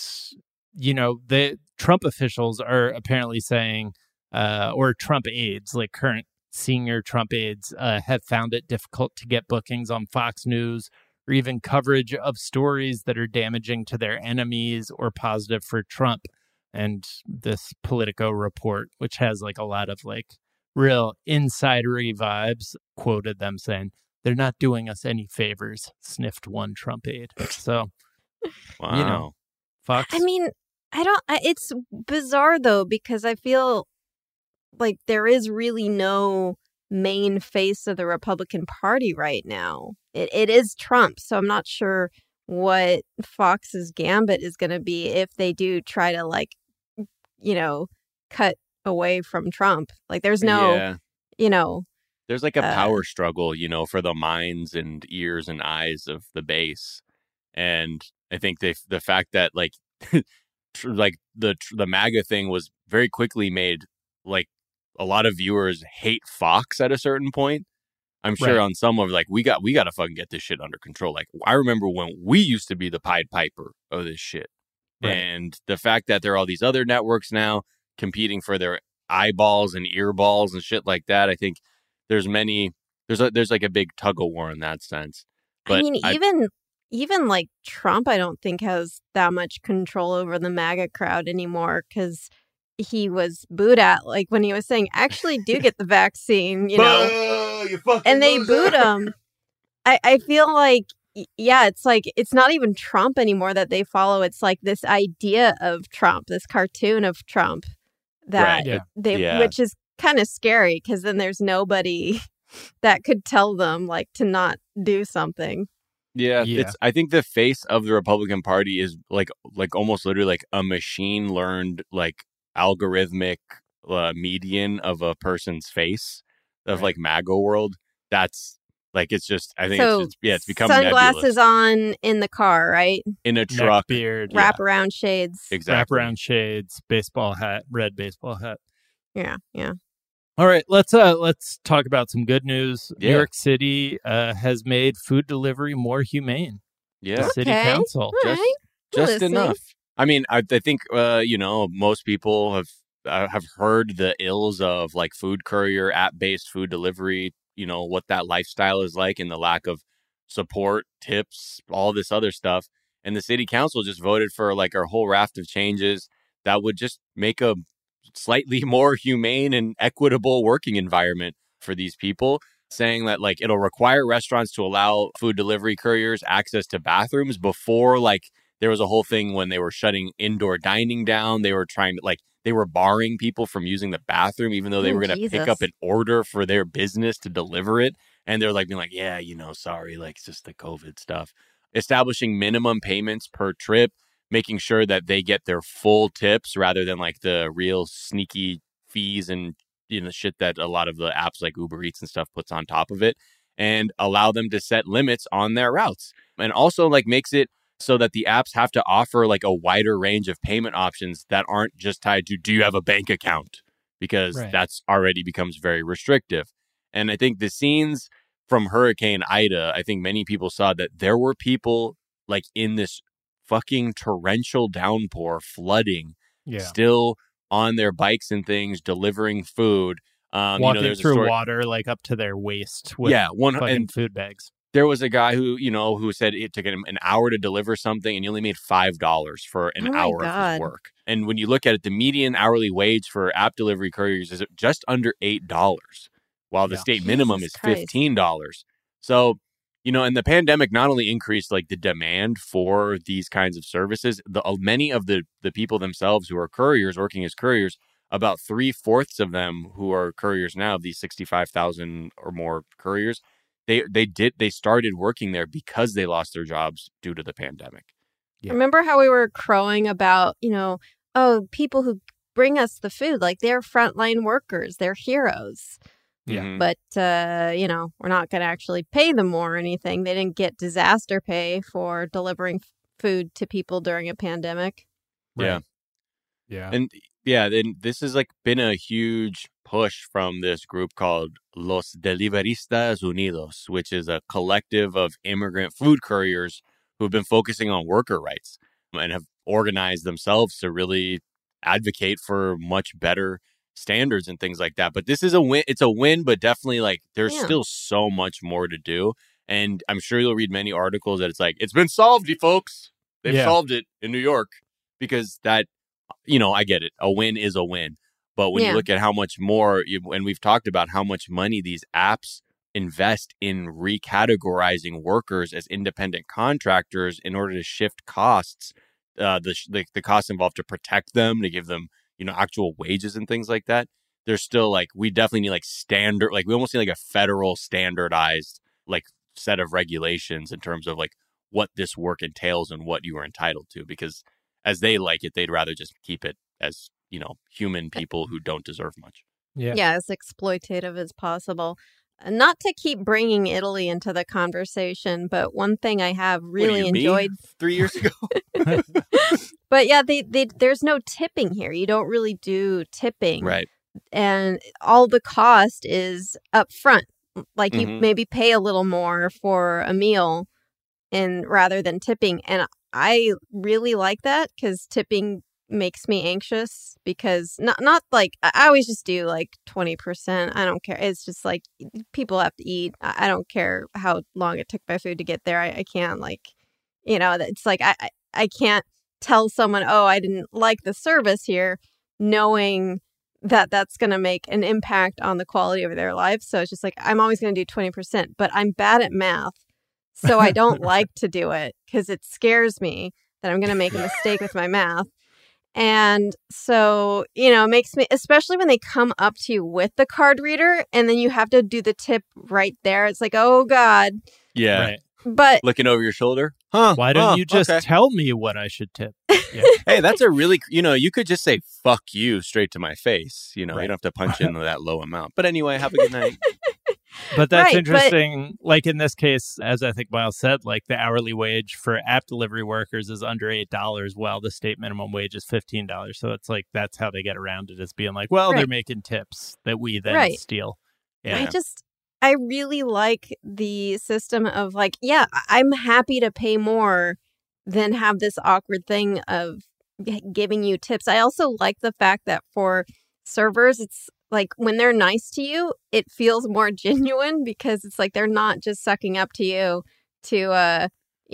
the Trump officials are apparently saying, or Trump aides, like current senior Trump aides, have found it difficult to get bookings on Fox News or even coverage of stories that are damaging to their enemies or positive for Trump. And this Politico report, which has like a lot of like real insidery vibes, quoted them saying, they're not doing us any favors, sniffed one Trump aide. So, wow. Fox. I mean, it's bizarre though, because I feel like there is really no main face of the Republican Party right now. It is Trump. So I'm not sure what Fox's gambit is going to be if they do try to like, cut away from Trump. Like there's no, there's like a power struggle, for the minds and ears and eyes of the base. And I think the fact that like like the MAGA thing was very quickly made like a lot of viewers hate Fox at a certain point. I'm sure on some of like we got to fucking get this shit under control. Like I remember when we used to be the Pied Piper of this shit. Right. And the fact that there are all these other networks now competing for their eyeballs and earballs and shit like that, I think there's like a big tug of war in that sense. But I mean, even like Trump, I don't think has that much control over the MAGA crowd anymore because he was booed at, like when he was saying, actually do get the vaccine, and they booed him. I feel like, it's like, it's not even Trump anymore that they follow. It's like this idea of Trump, this cartoon of Trump that which is kind of scary because then there's nobody that could tell them like to not do something. Yeah. I think the face of the Republican Party is like almost literally like a machine learned like algorithmic median of a person's face of like MAGA world. That's like, it's just, I think it's become sunglasses nebulous. On in the car, right? In a truck, beard, wraparound shades, exactly. Wraparound shades, baseball hat, red baseball hat. Yeah. All right, let's talk about some good news. New York City has made food delivery more humane. Yeah, the city council just enough. I mean, I think most people have heard the ills of like food courier, app-based food delivery. What that lifestyle is like and the lack of support, tips, all this other stuff. And the city council just voted for like a whole raft of changes that would just make a slightly more humane and equitable working environment for these people, saying that like it'll require restaurants to allow food delivery couriers access to bathrooms. Before, like there was a whole thing when they were shutting indoor dining down, they were trying to they were barring people from using the bathroom, even though they were going to pick up an order for their business to deliver it. And they're like being like, yeah, sorry, like it's just the COVID stuff. Establishing minimum payments per trip, making sure that they get their full tips rather than like the real sneaky fees and shit that a lot of the apps like Uber Eats and stuff puts on top of it, and allow them to set limits on their routes. And also like makes it so that the apps have to offer like a wider range of payment options that aren't just tied to, do you have a bank account? Because that's already becomes very restrictive. And I think the scenes from Hurricane Ida, I think many people saw that there were people like in this fucking torrential downpour, flooding, still on their bikes and things, delivering food. Walking through water like up to their waist with fucking food bags. There was a guy who said it took him an hour to deliver something and he only made $5 for an hour of his work. And when you look at it, the median hourly wage for app delivery couriers is just under $8, while the state minimum is $15. So, and the pandemic not only increased like the demand for these kinds of services, many of the people themselves who are couriers, working as couriers, about 3/4 of them who are couriers now, of these 65,000 or more couriers, they started working there because they lost their jobs due to the pandemic. Remember how we were crowing about, people who bring us the food, like they're frontline workers, they're heroes. Yeah. But, we're not going to actually pay them more or anything. They didn't get disaster pay for delivering food to people during a pandemic. Yeah. Yeah. And then this has like been a huge push from this group called Los Deliveristas Unidos, which is a collective of immigrant food couriers who've been focusing on worker rights and have organized themselves to really advocate for much better standards and things like that. But this is a win. It's a win, but definitely like there's still so much more to do. And I'm sure you'll read many articles that it's like, it's been solved, you folks. They've solved it in New York, because that, I get it. A win is a win. But when you look at how much more, and we've talked about how much money these apps invest in recategorizing workers as independent contractors in order to shift costs, the costs involved to protect them, to give them, actual wages and things like that. There's still like, we definitely need like standard, like we almost need like a federal standardized like set of regulations in terms of like what this work entails and what you are entitled to, because as they like it, they'd rather just keep it as, human people who don't deserve much. Yeah, as exploitative as possible. Not to keep bringing Italy into the conversation, but one thing I have really enjoyed 3 years ago. But yeah, there's no tipping here. You don't really do tipping. Right. And all the cost is up front. Like you maybe pay a little more for a meal rather than tipping. And I really like that because tipping makes me anxious because not like I always just do like 20%. I don't care. It's just like people have to eat. I don't care how long it took my food to get there. I can't it's like I can't tell someone, oh, I didn't like the service here, knowing that that's going to make an impact on the quality of their life. So it's just like, I'm always going to do 20%, but I'm bad at math. So I don't like to do it because it scares me that I'm going to make a mistake with my math. And so, it makes me, especially when they come up to you with the card reader and then you have to do the tip right there. It's like, oh God. Yeah. Right. But looking over your shoulder. Huh. Why don't you just tell me what I should tip? Yeah. Hey, that's a really, you could just say, fuck you straight to my face. You don't have to punch in that low amount. But anyway, have a good night. But that's interesting. Like in this case, as I think Miles said, like the hourly wage for app delivery workers is under $8 while the state minimum wage is $15. So it's like, that's how they get around it, is being like, well, they're making tips that we then steal. Yeah. I really like the system of like, yeah, I'm happy to pay more than have this awkward thing of giving you tips. I also like the fact that for servers, it's like when they're nice to you, it feels more genuine because it's like they're not just sucking up to you to,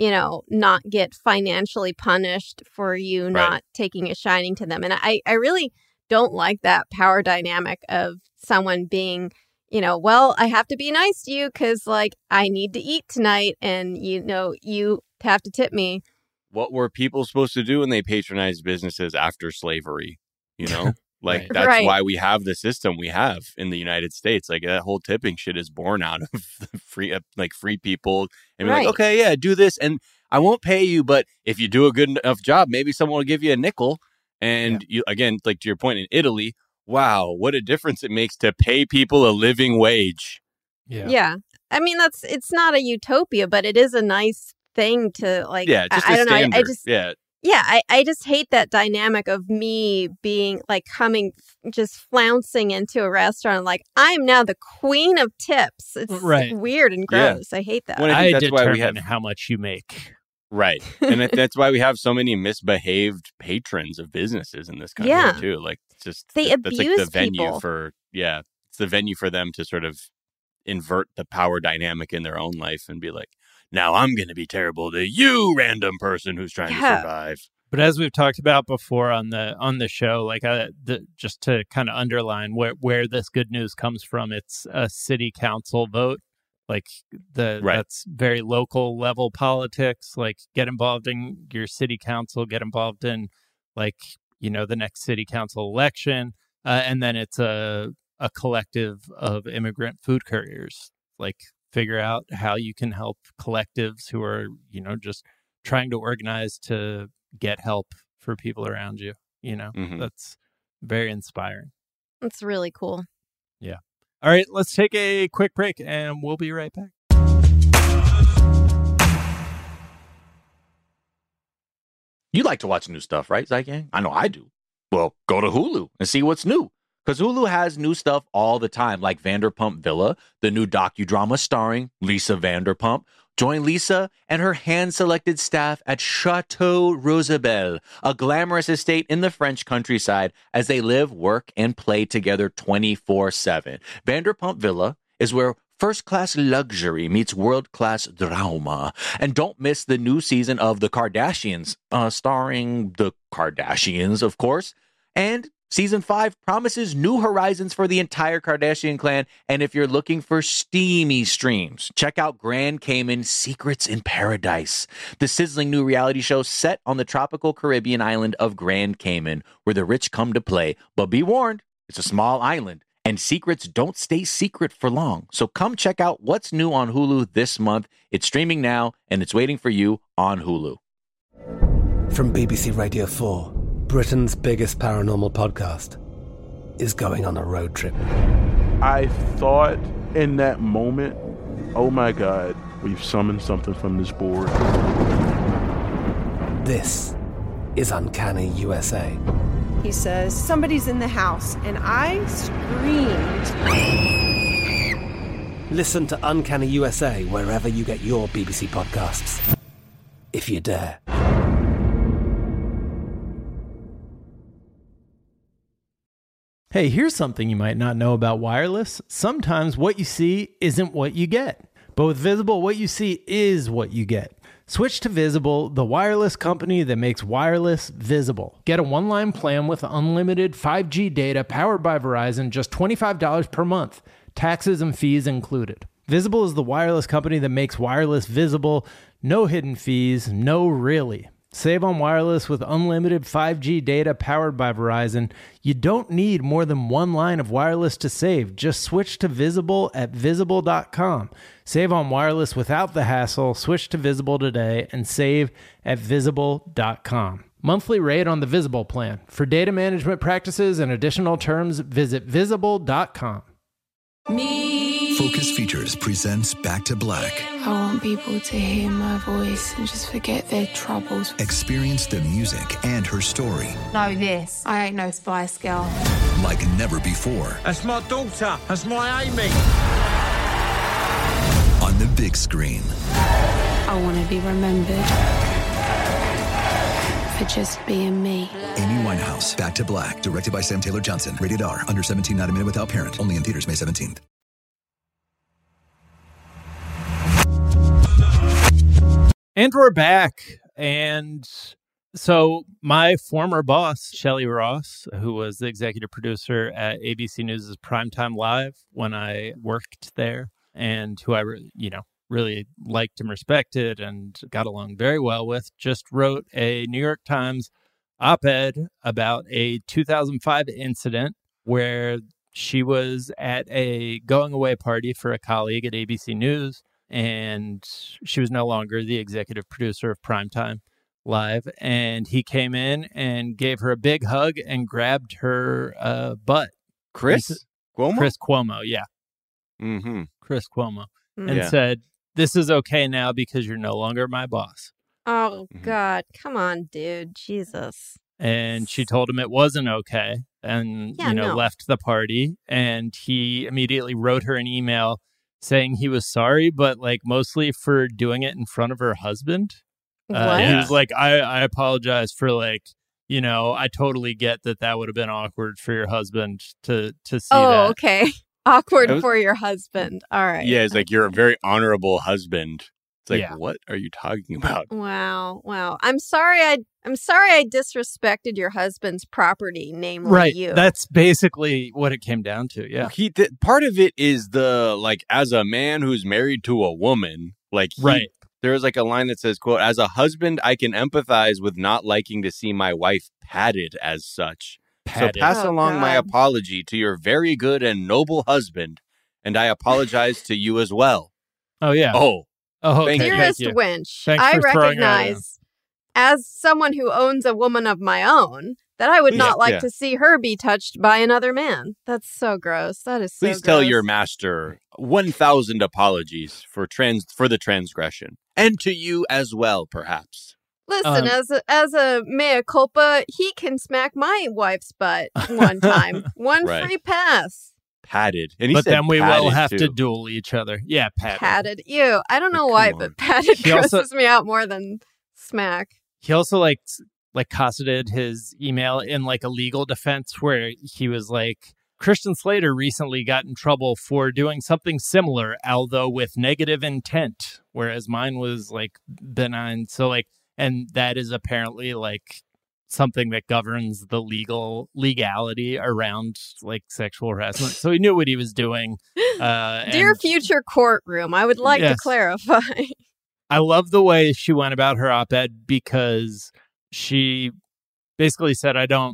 not get financially punished for you not taking a shining to them. And I really don't like that power dynamic of someone being, well, I have to be nice to you because, like, I need to eat tonight and, you have to tip me. What were people supposed to do when they patronized businesses after slavery? Like, that's why we have the system we have in the United States. Like, that whole tipping shit is born out of free people. And we're like, okay, yeah, do this. And I won't pay you, but if you do a good enough job, maybe someone will give you a nickel. And you, again, like to your point in Italy, wow, what a difference it makes to pay people a living wage. Yeah. I mean, it's not a utopia, but it is a nice thing to like. Yeah, just I a don't standard. know. I just I just hate that dynamic of me being like just flouncing into a restaurant. Like I am now the queen of tips. It's weird and gross. I hate that. Well, I that's determine why we have how much you make. Right. And that's why we have so many misbehaved patrons of businesses in this country too. Like that's abuse like the venue people. It's the venue for them to sort of invert the power dynamic in their own life and be like, now I'm going to be terrible to you, random person who's trying to survive. But as we've talked about before on the show, like just to kind of underline where this good news comes from, it's a city council vote. Like that's very local level politics. Like get involved in your city council, get involved in the next city council election, and then it's a collective of immigrant food couriers. Like figure out how you can help collectives who are just trying to organize to get help for people around you. That's very inspiring. It's really cool. Yeah. All right, let's take a quick break and we'll be right back. You like to watch new stuff, right, Zygang? I know I do. Well, go to Hulu and see what's new. Because Hulu has new stuff all the time, like Vanderpump Villa, the new docudrama starring Lisa Vanderpump. Join Lisa and her hand-selected staff at Chateau Rosabelle, a glamorous estate in the French countryside, as they live, work, and play together 24/7. Vanderpump Villa is where first-class luxury meets world-class drama. And don't miss the new season of The Kardashians, starring the Kardashians, of course. And Season 5 promises new horizons for the entire Kardashian clan, and if you're looking for steamy streams, check out Grand Cayman Secrets in Paradise, the sizzling new reality show set on the tropical Caribbean island of Grand Cayman, where the rich come to play. But be warned, it's a small island, and secrets don't stay secret for long. So come check out what's new on Hulu this month. It's streaming now, and it's waiting for you on Hulu. From BBC Radio 4. Britain's biggest paranormal podcast is going on a road trip. I thought in that moment, oh my God, we've summoned something from this board. This is Uncanny USA. He says, somebody's in the house, and I screamed. Listen to Uncanny USA wherever you get your BBC podcasts, if you dare. Hey, here's something you might not know about wireless. Sometimes what you see isn't what you get. But with Visible, what you see is what you get. Switch to Visible, the wireless company that makes wireless visible. Get a one-line plan with unlimited 5G data powered by Verizon, just $25 per month. Taxes and fees included. Visible is the wireless company that makes wireless visible. No hidden fees, no really. Save on wireless with unlimited 5G data powered by Verizon. You don't need more than one line of wireless to save. Just switch to Visible at Visible.com. Save on wireless without the hassle. Switch to Visible today and save at Visible.com. Monthly rate on the Visible plan. For data management practices and additional terms, visit Visible.com. Focus Features presents Back to Black. I want people to hear my voice and just forget their troubles. Experience the music and her story Know this, I ain't no Spice Girl. like never before. That's my daughter. That's my Amy. On the big screen. I want to be remembered for just being me. Amy Winehouse, Back to Black, directed by Sam Taylor Johnson. Rated R, under 17, not a minute without parent. Only in theaters May 17th. And we're back. And so my former boss, Shelley Ross, who was the executive producer at ABC News' Primetime Live when I worked there, and who I, really liked and respected and got along very well with, just wrote a New York Times op-ed about a 2005 incident where she was at a going-away party for a colleague at ABC News, and she was no longer the executive producer of Primetime Live, and he came in and gave her a big hug and grabbed her butt. Chris Cuomo? Chris Cuomo, yeah. Mm-hmm. Chris Cuomo. And said, "This is okay now because you're no longer my boss." Oh, God. Come on, dude. Jesus. And she told him it wasn't okay and, left the party. And he immediately wrote her an email saying he was sorry, but mostly for doing it in front of her husband. He was like, I apologize for I totally get that would have been awkward for your husband to see that. Oh, okay. Awkward for your husband. All right. Yeah, it's like, you're a very honorable husband. It's like, what are you talking about? Wow. I'm sorry I disrespected your husband's property, namely you. That's basically what it came down to. Yeah. Part of it is as a man who's married to a woman, there's a line that says, quote, "As a husband, I can empathize with not liking to see my wife padded as such. So pass along my apology to your very good and noble husband, and I apologize to you as well." Oh, yeah. Oh, dearest Winch, I recognize, as someone who owns a woman of my own, that I would not like to see her be touched by another man. That's so gross. That is so gross. Please tell your master 1,000 apologies for the transgression. And to you as well, perhaps. Listen, as a mea culpa, he can smack my wife's butt one time. One free pass. Padded. And but then we will have to duel each other. Yeah, padded. Padded. Ew. I don't know why, but padded grosses me out more than smack. He also cosseted his email in a legal defense where he was like, Christian Slater recently got in trouble for doing something similar, although with negative intent, whereas mine was benign. So and that is apparently something that governs the legality around sexual harassment. So he knew what he was doing. Dear future courtroom, I would like to clarify. I love the way she went about her op-ed because she basically said, I don't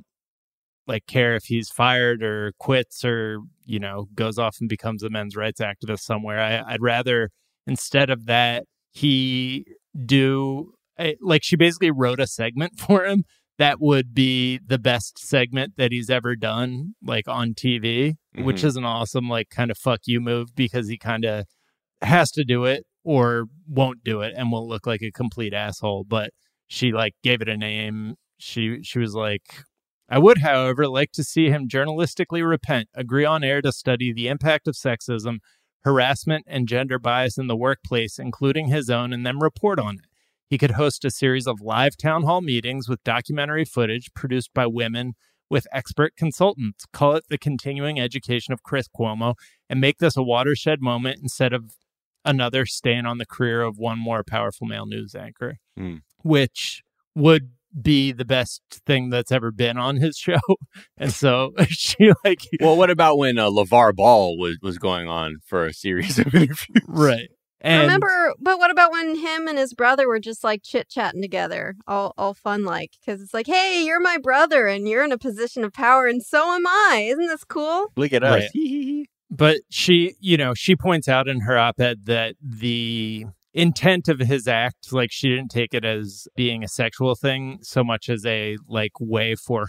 care if he's fired or quits or, goes off and becomes a men's rights activist somewhere. I'd rather, instead of that, he do... she basically wrote a segment for him that would be the best segment that he's ever done, like on TV, which is an awesome, like, kind of fuck you move, because he kind of has to do it or won't do it and will look like a complete asshole. But she, like, gave it a name. She was like, I would, however, like to see him journalistically repent, agree on air to study the impact of sexism, harassment, and gender bias in the workplace, including his own, and then report on it. He could host a series of live town hall meetings with documentary footage produced by women with expert consultants. Call it the continuing education of Chris Cuomo, and make this a watershed moment instead of another stain on the career of one more powerful male news anchor, which would be the best thing that's ever been on his show. And so she, like... Well, what about when LeVar Ball was going on for a series of interviews? Right. And remember, but what about when him and his brother were just like chit-chatting together, all fun, like, because it's like, hey, you're my brother and you're in a position of power and so am I. Isn't this cool? Look at us. But she points out in her op-ed that the intent of his act, like, she didn't take it as being a sexual thing so much as a, like, way for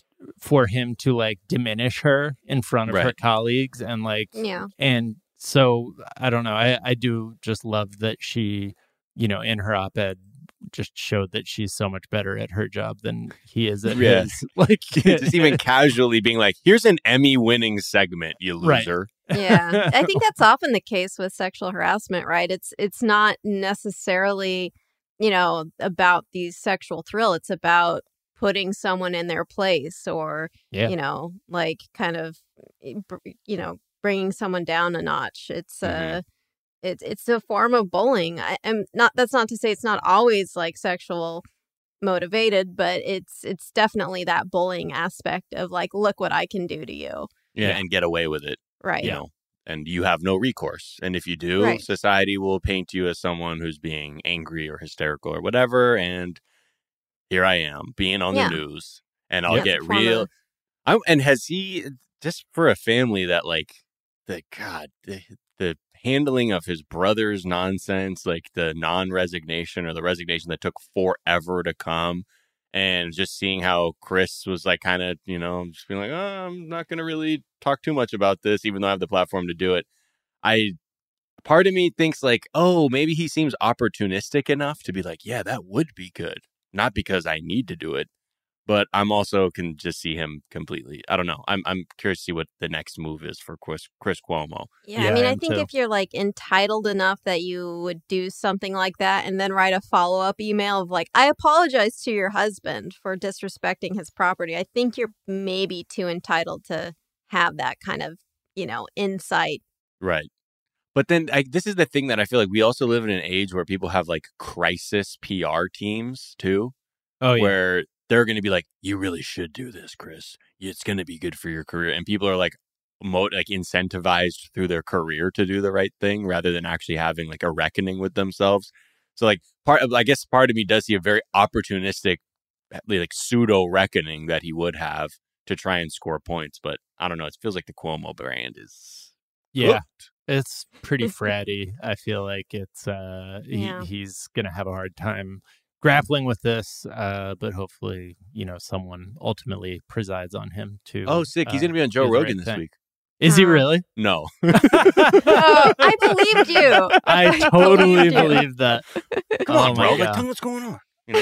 him to, like, diminish her in front of her colleagues, and, like, and so I don't know. I do just love that she, in her op-ed, just showed that she's so much better at her job than he is at his. Like, just even casually being like, "Here's an Emmy-winning segment, you loser." Right. Yeah, I think that's often the case with sexual harassment, right? It's not necessarily, about the sexual thrill. It's about putting someone in their place, or like, kind of, bringing someone down a notch. It's it's a form of bullying. That's not to say it's not always like sexual motivated, but it's definitely that bullying aspect of, like, look what I can do to you. Yeah, and get away with it. Right. And you have no recourse. And if you do, society will paint you as someone who's being angry or hysterical or whatever. And here I am being on the news, and I'll get real. And has he, just for a family that, like, the handling of his brother's nonsense, like the non-resignation or the resignation that took forever to come, and just seeing how Chris was, like, kind of, just being like, oh, I'm not going to really talk too much about this, even though I have the platform to do it. Part of me thinks, like, oh, maybe he seems opportunistic enough to be like, yeah, that would be good. Not because I need to do it, but I'm also can just see him completely. I don't know. I'm curious to see what the next move is for Chris Cuomo. Yeah, I mean, I think if you're, like, entitled enough that you would do something like that and then write a follow-up email of, like, I apologize to your husband for disrespecting his property, I think you're maybe too entitled to have that kind of, insight. Right. But then this is the thing that I feel like we also live in an age where people have, like, crisis PR teams too. Oh, yeah. Where they're going to be like, you really should do this, Chris. It's going to be good for your career. And people are, like, incentivized through their career to do the right thing rather than actually having, like, a reckoning with themselves. So, like, part of me does see a very opportunistic, like, pseudo reckoning that he would have to try and score points. But I don't know. It feels like the Cuomo brand is cooked. It's pretty fratty. I feel like it's he's going to have a hard time grappling with this, but hopefully, someone ultimately presides on him too. Oh, sick. He's going to be on Joe Rogan this week. Is he really? No. I believed you. I totally believed that. Come on, bro. Like, tell me what's going on.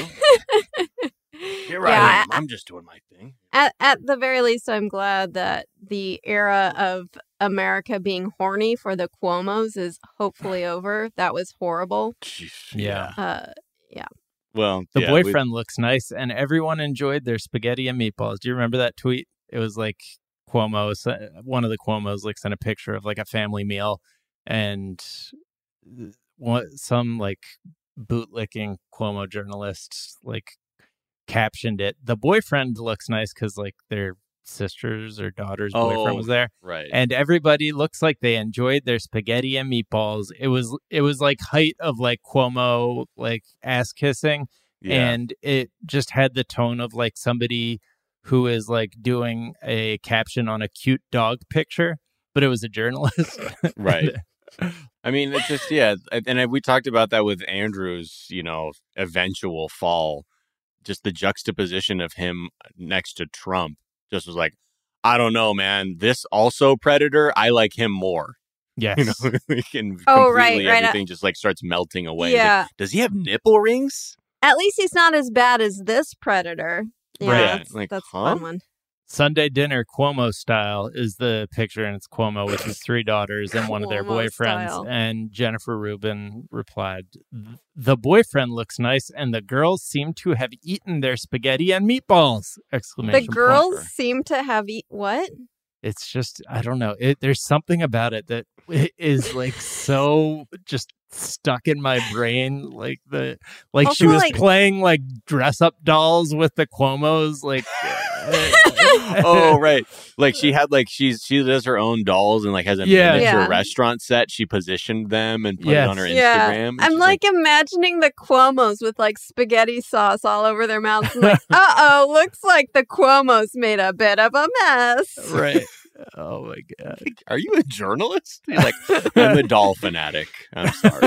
Here I am. I'm just doing my thing. At the very least, I'm glad that the era of America being horny for the Cuomos is hopefully over. That was horrible. Yeah. Yeah. Well, the boyfriend looks nice, and everyone enjoyed their spaghetti and meatballs. Do you remember that tweet? It was like one of the Cuomos, like, sent a picture of, like, a family meal, and some, like, bootlicking Cuomo journalist, like, captioned it, the boyfriend looks nice because, like, their sister's or daughter's boyfriend was there, right? And everybody looks like they enjoyed their spaghetti and meatballs. It was like height of, like, Cuomo, like, ass kissing, and it just had the tone of, like, somebody who is, like, doing a caption on a cute dog picture, but it was a journalist. Right. I mean, it's just, and we talked about that with Andrew's, eventual fall. just the juxtaposition of him next to Trump just was like, I don't know, man. This also Predator, I like him more. Yes. You know, and right. everything just like starts melting away. Yeah. Like, does he have nipple rings? At least he's not as bad as this Predator. Yeah, Right. That's a fun one. Sunday dinner Cuomo style is the picture, and it's Cuomo with his 3 daughters and one of their Cuomo boyfriends. style. And Jennifer Rubin replied, "The boyfriend looks nice, and the girls seem to have eaten their spaghetti and meatballs!" Exclamation The girls point. seem to have what? It's just, I don't know. There's something about it that is like so just stuck in my brain. Like Also, she was like- playing like dress up dolls with the Cuomos. Like, Oh, right. Like she had like she does her own dolls and like has a Yeah. miniature Yeah. restaurant set. She positioned them and put Yes. it on her Yeah. Instagram. And I'm she's like imagining the Cuomos with like spaghetti sauce all over their mouths. I'm like, uh-oh, looks like the Cuomos made a bit of a mess. right. Oh my God. are you a journalist? He's like, I'm a doll fanatic. I'm sorry.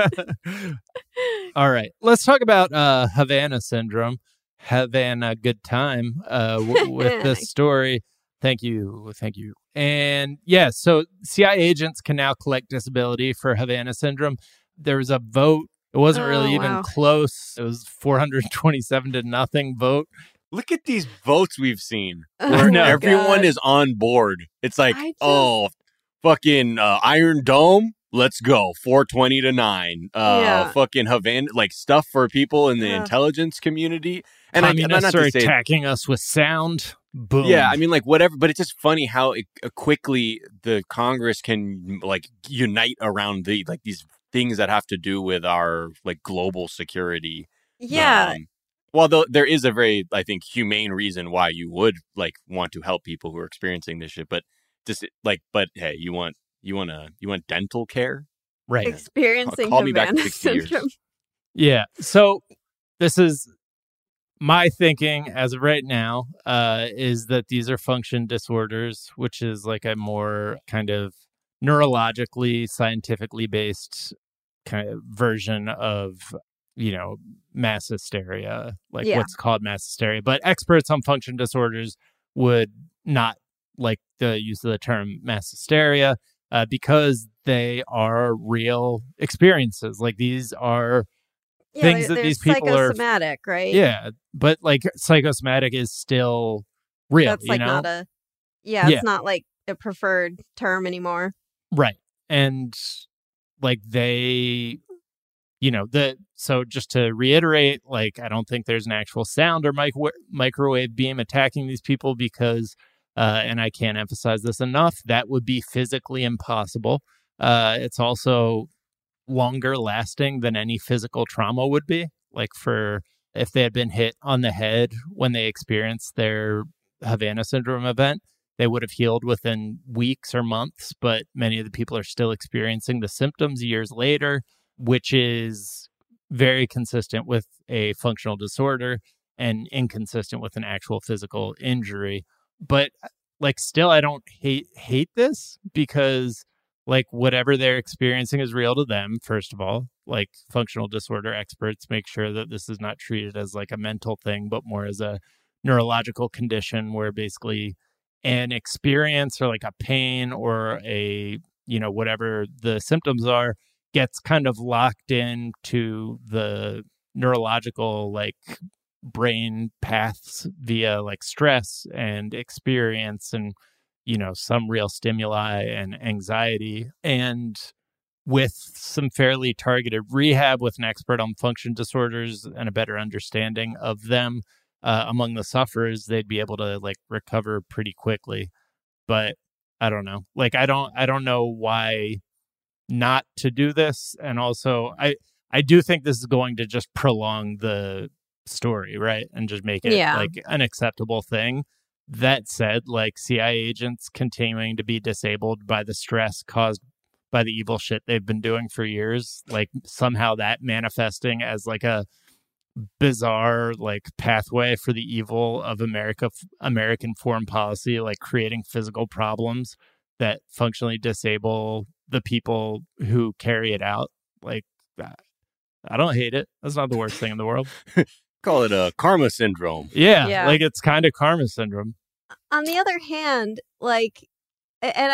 All right. Let's talk about Havana syndrome. Havana good time with this story. Thank you. And yeah, so CIA agents can now collect disability for Havana syndrome. There was a vote. It wasn't really even wow. close. It was 427 to nothing vote. Look at these votes we've seen. Oh Where my everyone God. is on board. It's like, I just- oh, fucking Iron Dome. Let's go. 420 to 9. Yeah. Fucking Havana, like stuff for people in the Yeah. intelligence community. And Communists not are to say, attacking us with sound. Boom. yeah, I mean, like whatever, but it's just funny how quickly the Congress can like unite around these things that have to do with our like global security. Yeah. Well, though there is a very, I think, humane reason why you would like want to help people who are experiencing this shit, but just like, but hey, you want dental care? right. Experiencing Call me back in Havana 60 years. syndrome. Yeah. So this is my thinking as of right now, is that these are function disorders, which is like a more kind of neurologically, scientifically based kind of version of, mass hysteria, like Yeah. what's called mass hysteria. But experts on function disorders would not like the use of the term mass hysteria because they are real experiences. Like these are things that they're these people are. psychosomatic, right? Yeah, but like psychosomatic is still real. That's like not a. Yeah, Yeah. it's not like a preferred term anymore. Right. And like they, so just to reiterate, like, I don't think there's an actual sound or microwave beam attacking these people because, and I can't emphasize this enough, that would be physically impossible. It's also longer lasting than any physical trauma would be. Like if they had been hit on the head when they experienced their Havana syndrome event, they would have healed within weeks or months, but many of the people are still experiencing the symptoms years later, which is very consistent with a functional disorder and inconsistent with an actual physical injury. But like, still, I don't hate this because like whatever they're experiencing is real to them. First of all, like functional disorder experts make sure that this is not treated as like a mental thing, but more as a neurological condition where basically an experience or like a pain or a, whatever the symptoms are gets kind of locked into the neurological like brain paths via like stress and experience and, some real stimuli and anxiety. And with some fairly targeted rehab with an expert on function disorders and a better understanding of them, among the sufferers, they'd be able to like recover pretty quickly. But I don't know. Like, I don't know why not to do this. And also I do think this is going to just prolong the story, right? And just make it like an acceptable thing. That said, like CIA agents continuing to be disabled by the stress caused by the evil shit they've been doing for years, like somehow that manifesting as like a bizarre like pathway for the evil of American foreign policy, like creating physical problems that functionally disable the people who carry it out. Like, I don't hate it. That's not the worst thing in the world. Call it a karma syndrome. Yeah. Like it's kind of karma syndrome. On the other hand, like, and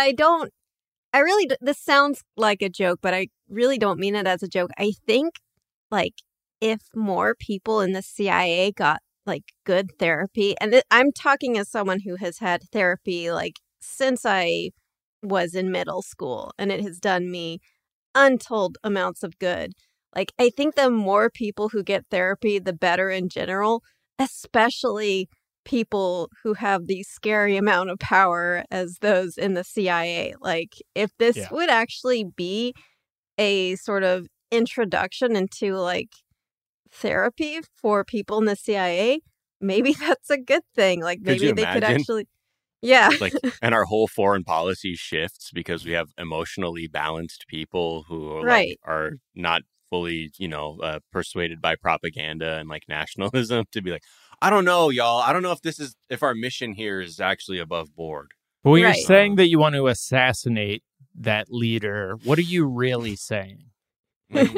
this sounds like a joke, but I really don't mean it as a joke. I think, like, if more people in the CIA got, like, good therapy, and I'm talking as someone who has had therapy, like, since I was in middle school, and it has done me untold amounts of good. Like, I think the more people who get therapy, the better in general, especially people who have the scary amount of power as those in the CIA. Like, if this would actually be a sort of introduction into, like, therapy for people in the CIA, maybe that's a good thing. Like, maybe they could actually... Yeah. Like, and our whole foreign policy shifts because we have emotionally balanced people who are, like, are not fully, persuaded by propaganda and, like, nationalism to be like, I don't know, y'all. I don't know if our mission here is actually above board. But when you're saying that you want to assassinate that leader, what are you really saying? Like,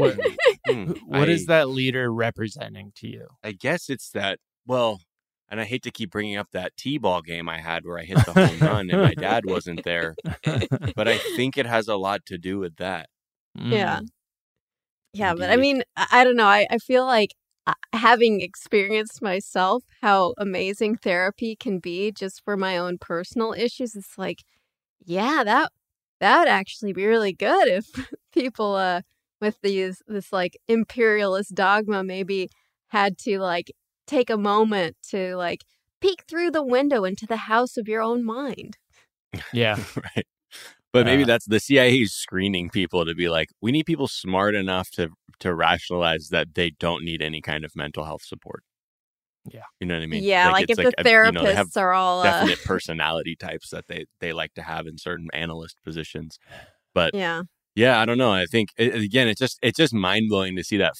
what is that leader representing to you? I guess it's that, well, and I hate to keep bringing up that T-ball game I had where I hit the home run and my dad wasn't there, but I think it has a lot to do with that. Yeah. Yeah, but I mean, I don't know. I feel like having experienced myself how amazing therapy can be just for my own personal issues, it's like, yeah, that would actually be really good if people with this like imperialist dogma maybe had to, like, take a moment to, like, peek through the window into the house of your own mind. Yeah. Right. But maybe that's the CIA screening people to be like, we need people smart enough to rationalize that they don't need any kind of mental health support. Yeah. You know what I mean? Yeah, like if the therapists are all... definite personality types that they like to have in certain analyst positions. But yeah, I don't know. I think, again, it's just mind-blowing to see that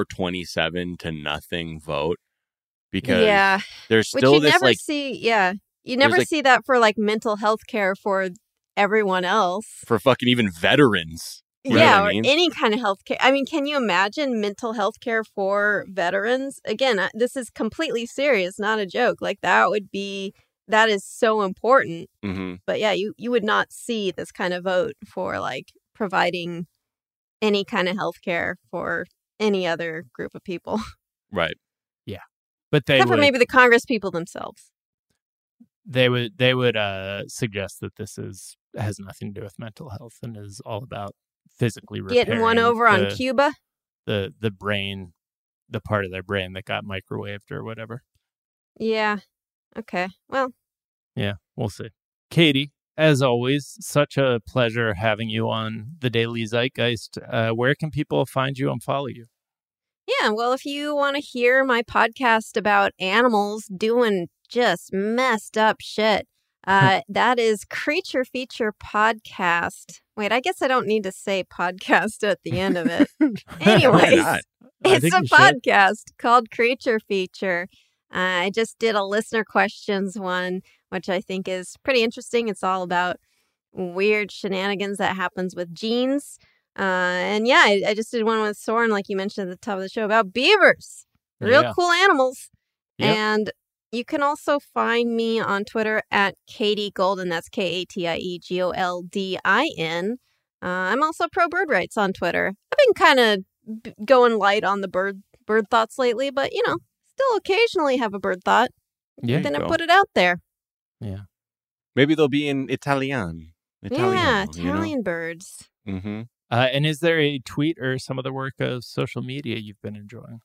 427 to nothing vote. Because there's still you this, never like... you never see that for, like, mental health care for everyone else. For fucking even veterans. Yeah, or any kind of health care. I mean, can you imagine mental health care for veterans? Again, this is completely serious, not a joke. Like, that is so important. Mm-hmm. But yeah, you would not see this kind of vote for, like, providing any kind of health care for any other group of people. Right. Yeah. But except for maybe the Congress people themselves. They would suggest that this has nothing to do with mental health and is all about physically repairing. Getting one over on Cuba? The brain, the part of their brain that got microwaved or whatever. Yeah. Okay. Well. Yeah, we'll see. Katie, as always, such a pleasure having you on the Daily Zeitgeist. Where can people find you and follow you? Yeah, well, if you want to hear my podcast about animals doing just messed up shit, that is Creature Feature Podcast. Wait, I guess I don't need to say podcast at the end of it. Anyways, it's a podcast called Creature Feature. I just did a listener questions one, which I think is pretty interesting. It's all about weird shenanigans that happens with genes. And yeah, I just did one with Soren, like you mentioned at the top of the show, about beavers. Real cool animals. Yep. And you can also find me on Twitter at Katie Golden. That's KatieGoldin. I'm also pro bird rights on Twitter. I've been kind of going light on the bird thoughts lately, but, still occasionally have a bird thought. Yeah, then I put it out there. Yeah. Maybe they'll be in Italian. Italian birds. Mm-hmm. And is there a tweet or some other work of social media you've been enjoying?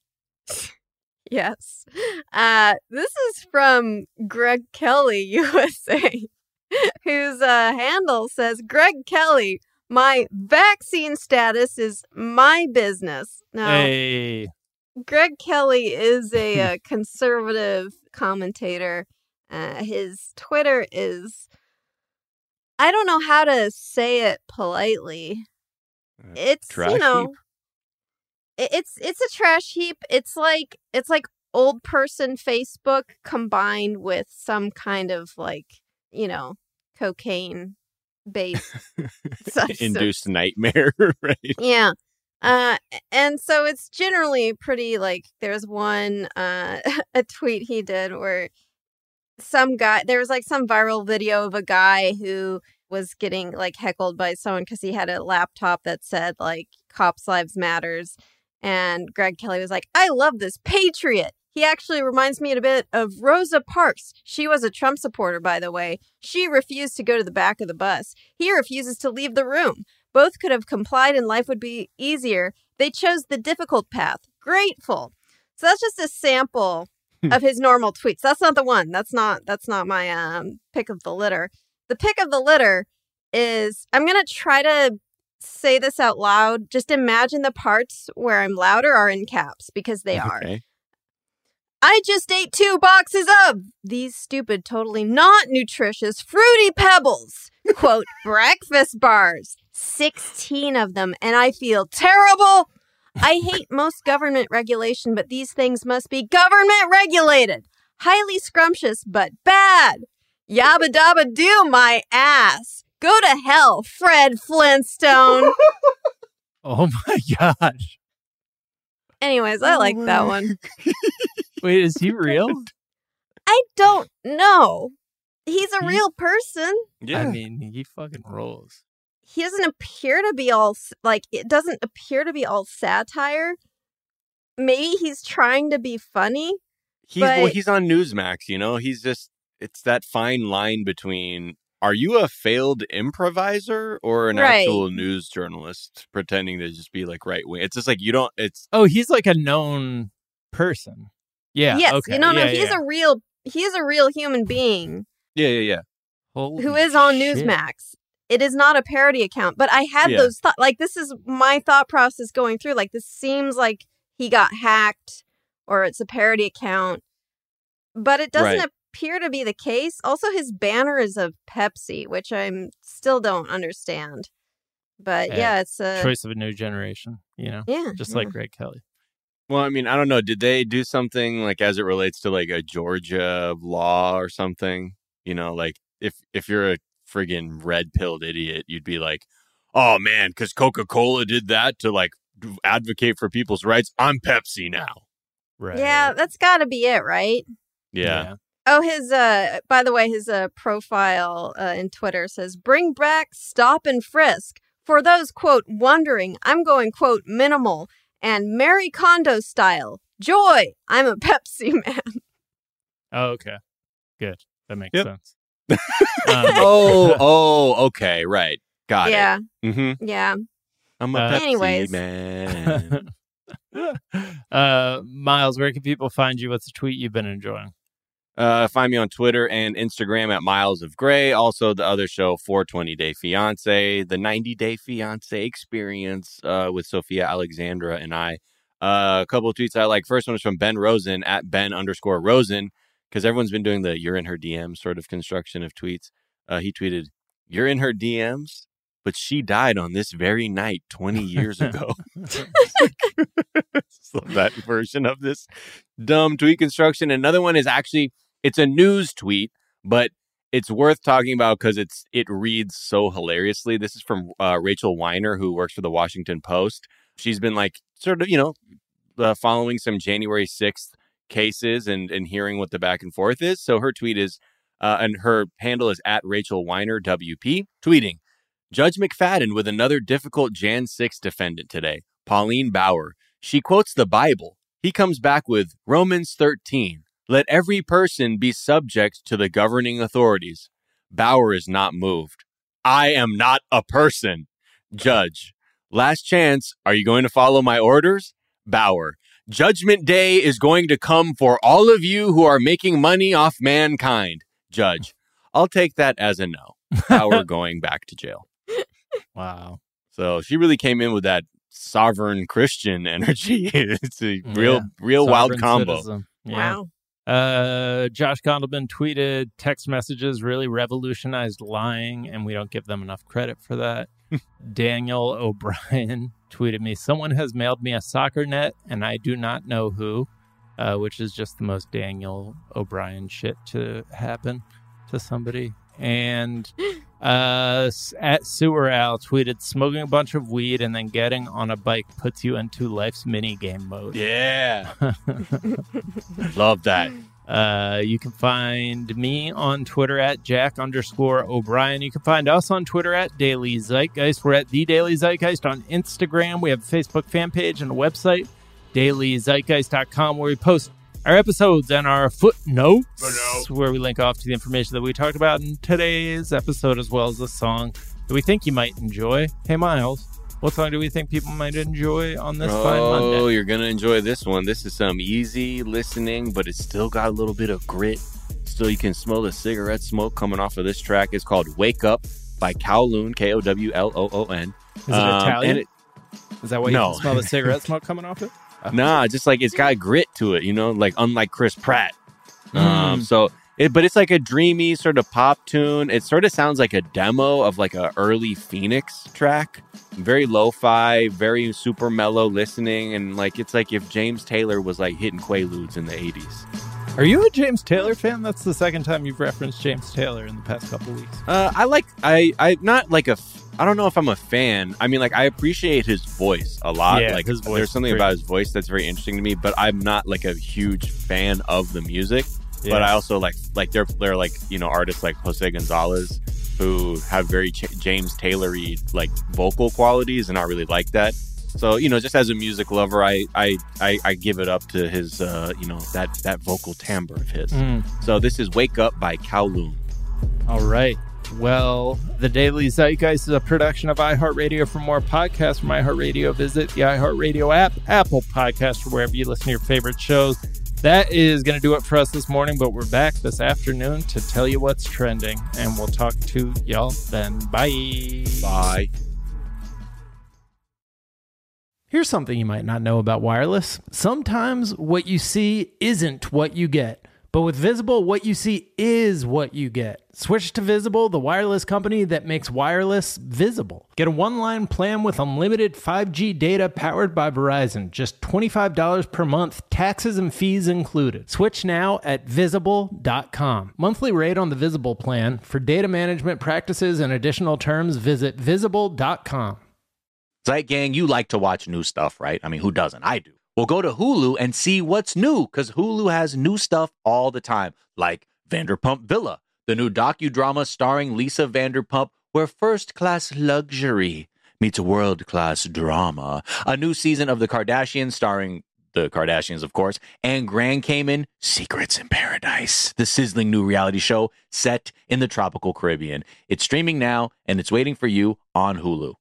Yes. This is from Greg Kelly, USA, whose handle says, Greg Kelly, my vaccine status is my business. Now, hey. Greg Kelly is a conservative commentator. His Twitter is, I don't know how to say it politely. It's trash heap? It's a trash heap. It's like old person Facebook combined with some kind of, like, cocaine based induced nightmare, right? Yeah. And so it's generally pretty like there's one a tweet he did where there was like some viral video of a guy who was getting like heckled by someone because he had a laptop that said like Cops Lives Matters. And Greg Kelly was like, I love this patriot. He actually reminds me a bit of Rosa Parks. She was a Trump supporter, by the way. She refused to go to the back of the bus. He refuses to leave the room. Both could have complied and life would be easier. They chose the difficult path. Grateful. So that's just a sample of his normal tweets. That's not the one. That's not my pick of the litter. The pick of the litter is, I'm going to try to say this out loud. Just imagine the parts where I'm louder are in caps because they are. I just ate 2 boxes of these stupid, totally not nutritious Fruity Pebbles, quote, breakfast bars, 16 of them, and I feel terrible. I hate most government regulation, but these things must be government regulated. Highly scrumptious, but bad. Yabba dabba do my ass. Go to hell, Fred Flintstone. Oh my gosh. Anyways, I like that one. Wait, is he real? I don't know. He's a real person. Yeah. I mean, he fucking rolls. He doesn't appear to be all, like, it doesn't appear to be all satire. Maybe he's trying to be funny. He's on Newsmax, you know? He's just, it's that fine line between, are you a failed improviser or an actual news journalist pretending to just be like right wing? It's just like, Oh, he's like a known person. Yeah. Yes. Okay. He's a real human being. Yeah. Who is on Newsmax. It is not a parody account, but I had those thoughts. Like, this is my thought process going through. Like, this seems like he got hacked or it's a parody account, but it doesn't appear to be the case. Also, his banner is of Pepsi, which I still don't understand. But it's a choice of a new generation, you know? Yeah. Just like Greg Kelly. Well, I mean, I don't know. Did they do something like as it relates to like a Georgia law or something? You know, like if you're a friggin' red-pilled idiot, you'd be like, oh man, because Coca-Cola did that to like advocate for people's rights. I'm Pepsi now. Right. Yeah, that's got to be it, right? Yeah. Oh, his by the way, his profile in Twitter says, "Bring back stop and frisk for those quote wondering. I'm going quote minimal and Mary Kondo style. Joy. I'm a Pepsi man." Oh, okay. Good. That makes sense. Okay, right. Got it. Mm-hmm. Yeah. I'm a Pepsi man. Miles, where can people find you? What's the tweet you've been enjoying? Find me on Twitter and Instagram at Miles of Gray. Also, the other show, 420 Day Fiance, the 90 Day Fiance experience with Sophia Alexandra and I. A couple of tweets I like. First one is from Ben Rosen at Ben_Rosen. Because everyone's been doing the "you're in her DMs" sort of construction of tweets. He tweeted, "You're in her DMs, but she died on this very night 20 years ago." So that version of this dumb tweet construction. Another one is actually, it's a news tweet, but it's worth talking about because it reads so hilariously. This is from Rachel Weiner, who works for the Washington Post. She's been like sort of, following some January 6th cases and hearing what the back and forth is. So her tweet is, and her handle is at Rachel Weiner WP, tweeting, "Judge McFadden with another difficult Jan 6 defendant today, Pauline Bauer. She quotes the Bible. He comes back with Romans 13. Let every person be subject to the governing authorities. Bauer is not moved. I am not a person. Judge, last chance. Are you going to follow my orders? Bauer, Judgment Day is going to come for all of you who are making money off mankind. Judge, I'll take that as a no. Bauer going back to jail." Wow. So she really came in with that sovereign Christian energy. It's a real wild combo. Citizen. Yeah. Wow. Josh Gondelman tweeted, "Text messages really revolutionized lying, and we don't give them enough credit for that." Daniel O'Brien tweeted me, "Someone has mailed me a soccer net, and I do not know who," which is just the most Daniel O'Brien shit to happen to somebody. And At Sewer Al tweeted, smoking a bunch of weed and then getting on a bike puts you into life's mini game mode. Yeah. Love that. You can find me on Twitter at Jack_O'Brien. You can find us on Twitter at Daily Zeitgeist. We're at The Daily Zeitgeist on Instagram. We have a Facebook fan page and a website, dailyzeitgeist.com, where we post our episodes and our footnotes, where we link off to the information that we talked about in today's episode, as well as a song that we think you might enjoy. Hey, Miles, what song do we think people might enjoy on this fine Monday? Oh, you're going to enjoy this one. This is some easy listening, but it's still got a little bit of grit. Still, you can smell the cigarette smoke coming off of this track. It's called Wake Up by Kowloon, Kowloon. Is it Italian? Is that why you can smell the cigarette smoke coming off it? Nah, just like it's got grit to it, like unlike Chris Pratt. But it's like a dreamy sort of pop tune. It sort of sounds like a demo of like a early Phoenix track. Very lo-fi, very super mellow listening, and like it's like if James Taylor was like hitting Quaaludes in the 80s. Are you a James Taylor fan? That's the second time you've referenced James Taylor in the past couple weeks. I don't know if I'm a fan. I mean, like, I appreciate his voice a lot. Yeah, like, his voice there's something about his voice that's very interesting to me, but I'm not, like, a huge fan of the music. Yeah. But I also, like they're like, artists like Jose Gonzalez who have very James Taylor-y, like, vocal qualities, and I really like that. So, just as a music lover, I give it up to his, that vocal timbre of his. So this is Wake Up by Kowloon. All right. Well, The Daily Zeitgeist is a production of iHeartRadio. For more podcasts from iHeartRadio, visit the iHeartRadio app, Apple Podcasts, or wherever you listen to your favorite shows. That is going to do it for us this morning, but we're back this afternoon to tell you what's trending, and we'll talk to y'all then. Bye. Bye. Here's something you might not know about wireless. Sometimes what you see isn't what you get. But with Visible, what you see is what you get. Switch to Visible, the wireless company that makes wireless visible. Get a one-line plan with unlimited 5G data powered by Verizon. Just $25 per month, taxes and fees included. Switch now at Visible.com. Monthly rate on the Visible plan. For data management practices and additional terms, visit Visible.com. Zeit Gang, you like to watch new stuff, right? I mean, who doesn't? I do. Well, go to Hulu and see what's new, because Hulu has new stuff all the time, like Vanderpump Villa, the new docudrama starring Lisa Vanderpump, where first-class luxury meets world-class drama. A new season of The Kardashians starring the Kardashians, of course, and Grand Cayman, Secrets in Paradise, the sizzling new reality show set in the tropical Caribbean. It's streaming now, and it's waiting for you on Hulu.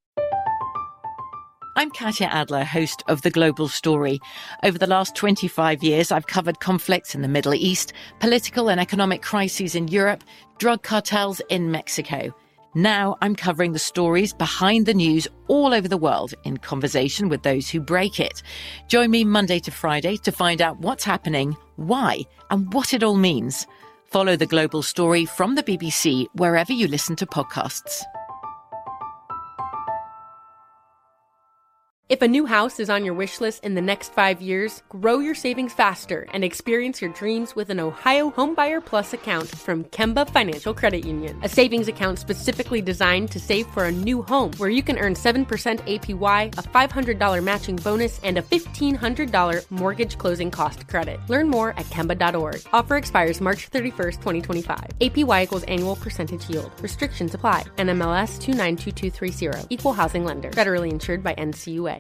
I'm Katya Adler, host of The Global Story. Over the last 25 years, I've covered conflicts in the Middle East, political and economic crises in Europe, drug cartels in Mexico. Now I'm covering the stories behind the news all over the world in conversation with those who break it. Join me Monday to Friday to find out what's happening, why, and what it all means. Follow The Global Story from the BBC wherever you listen to podcasts. If a new house is on your wish list in the next 5 years, grow your savings faster and experience your dreams with an Ohio Homebuyer Plus account from Kemba Financial Credit Union. A savings account specifically designed to save for a new home, where you can earn 7% APY, a $500 matching bonus, and a $1,500 mortgage closing cost credit. Learn more at Kemba.org. Offer expires March 31st, 2025. APY equals annual percentage yield. Restrictions apply. NMLS 292230. Equal housing lender. Federally insured by NCUA.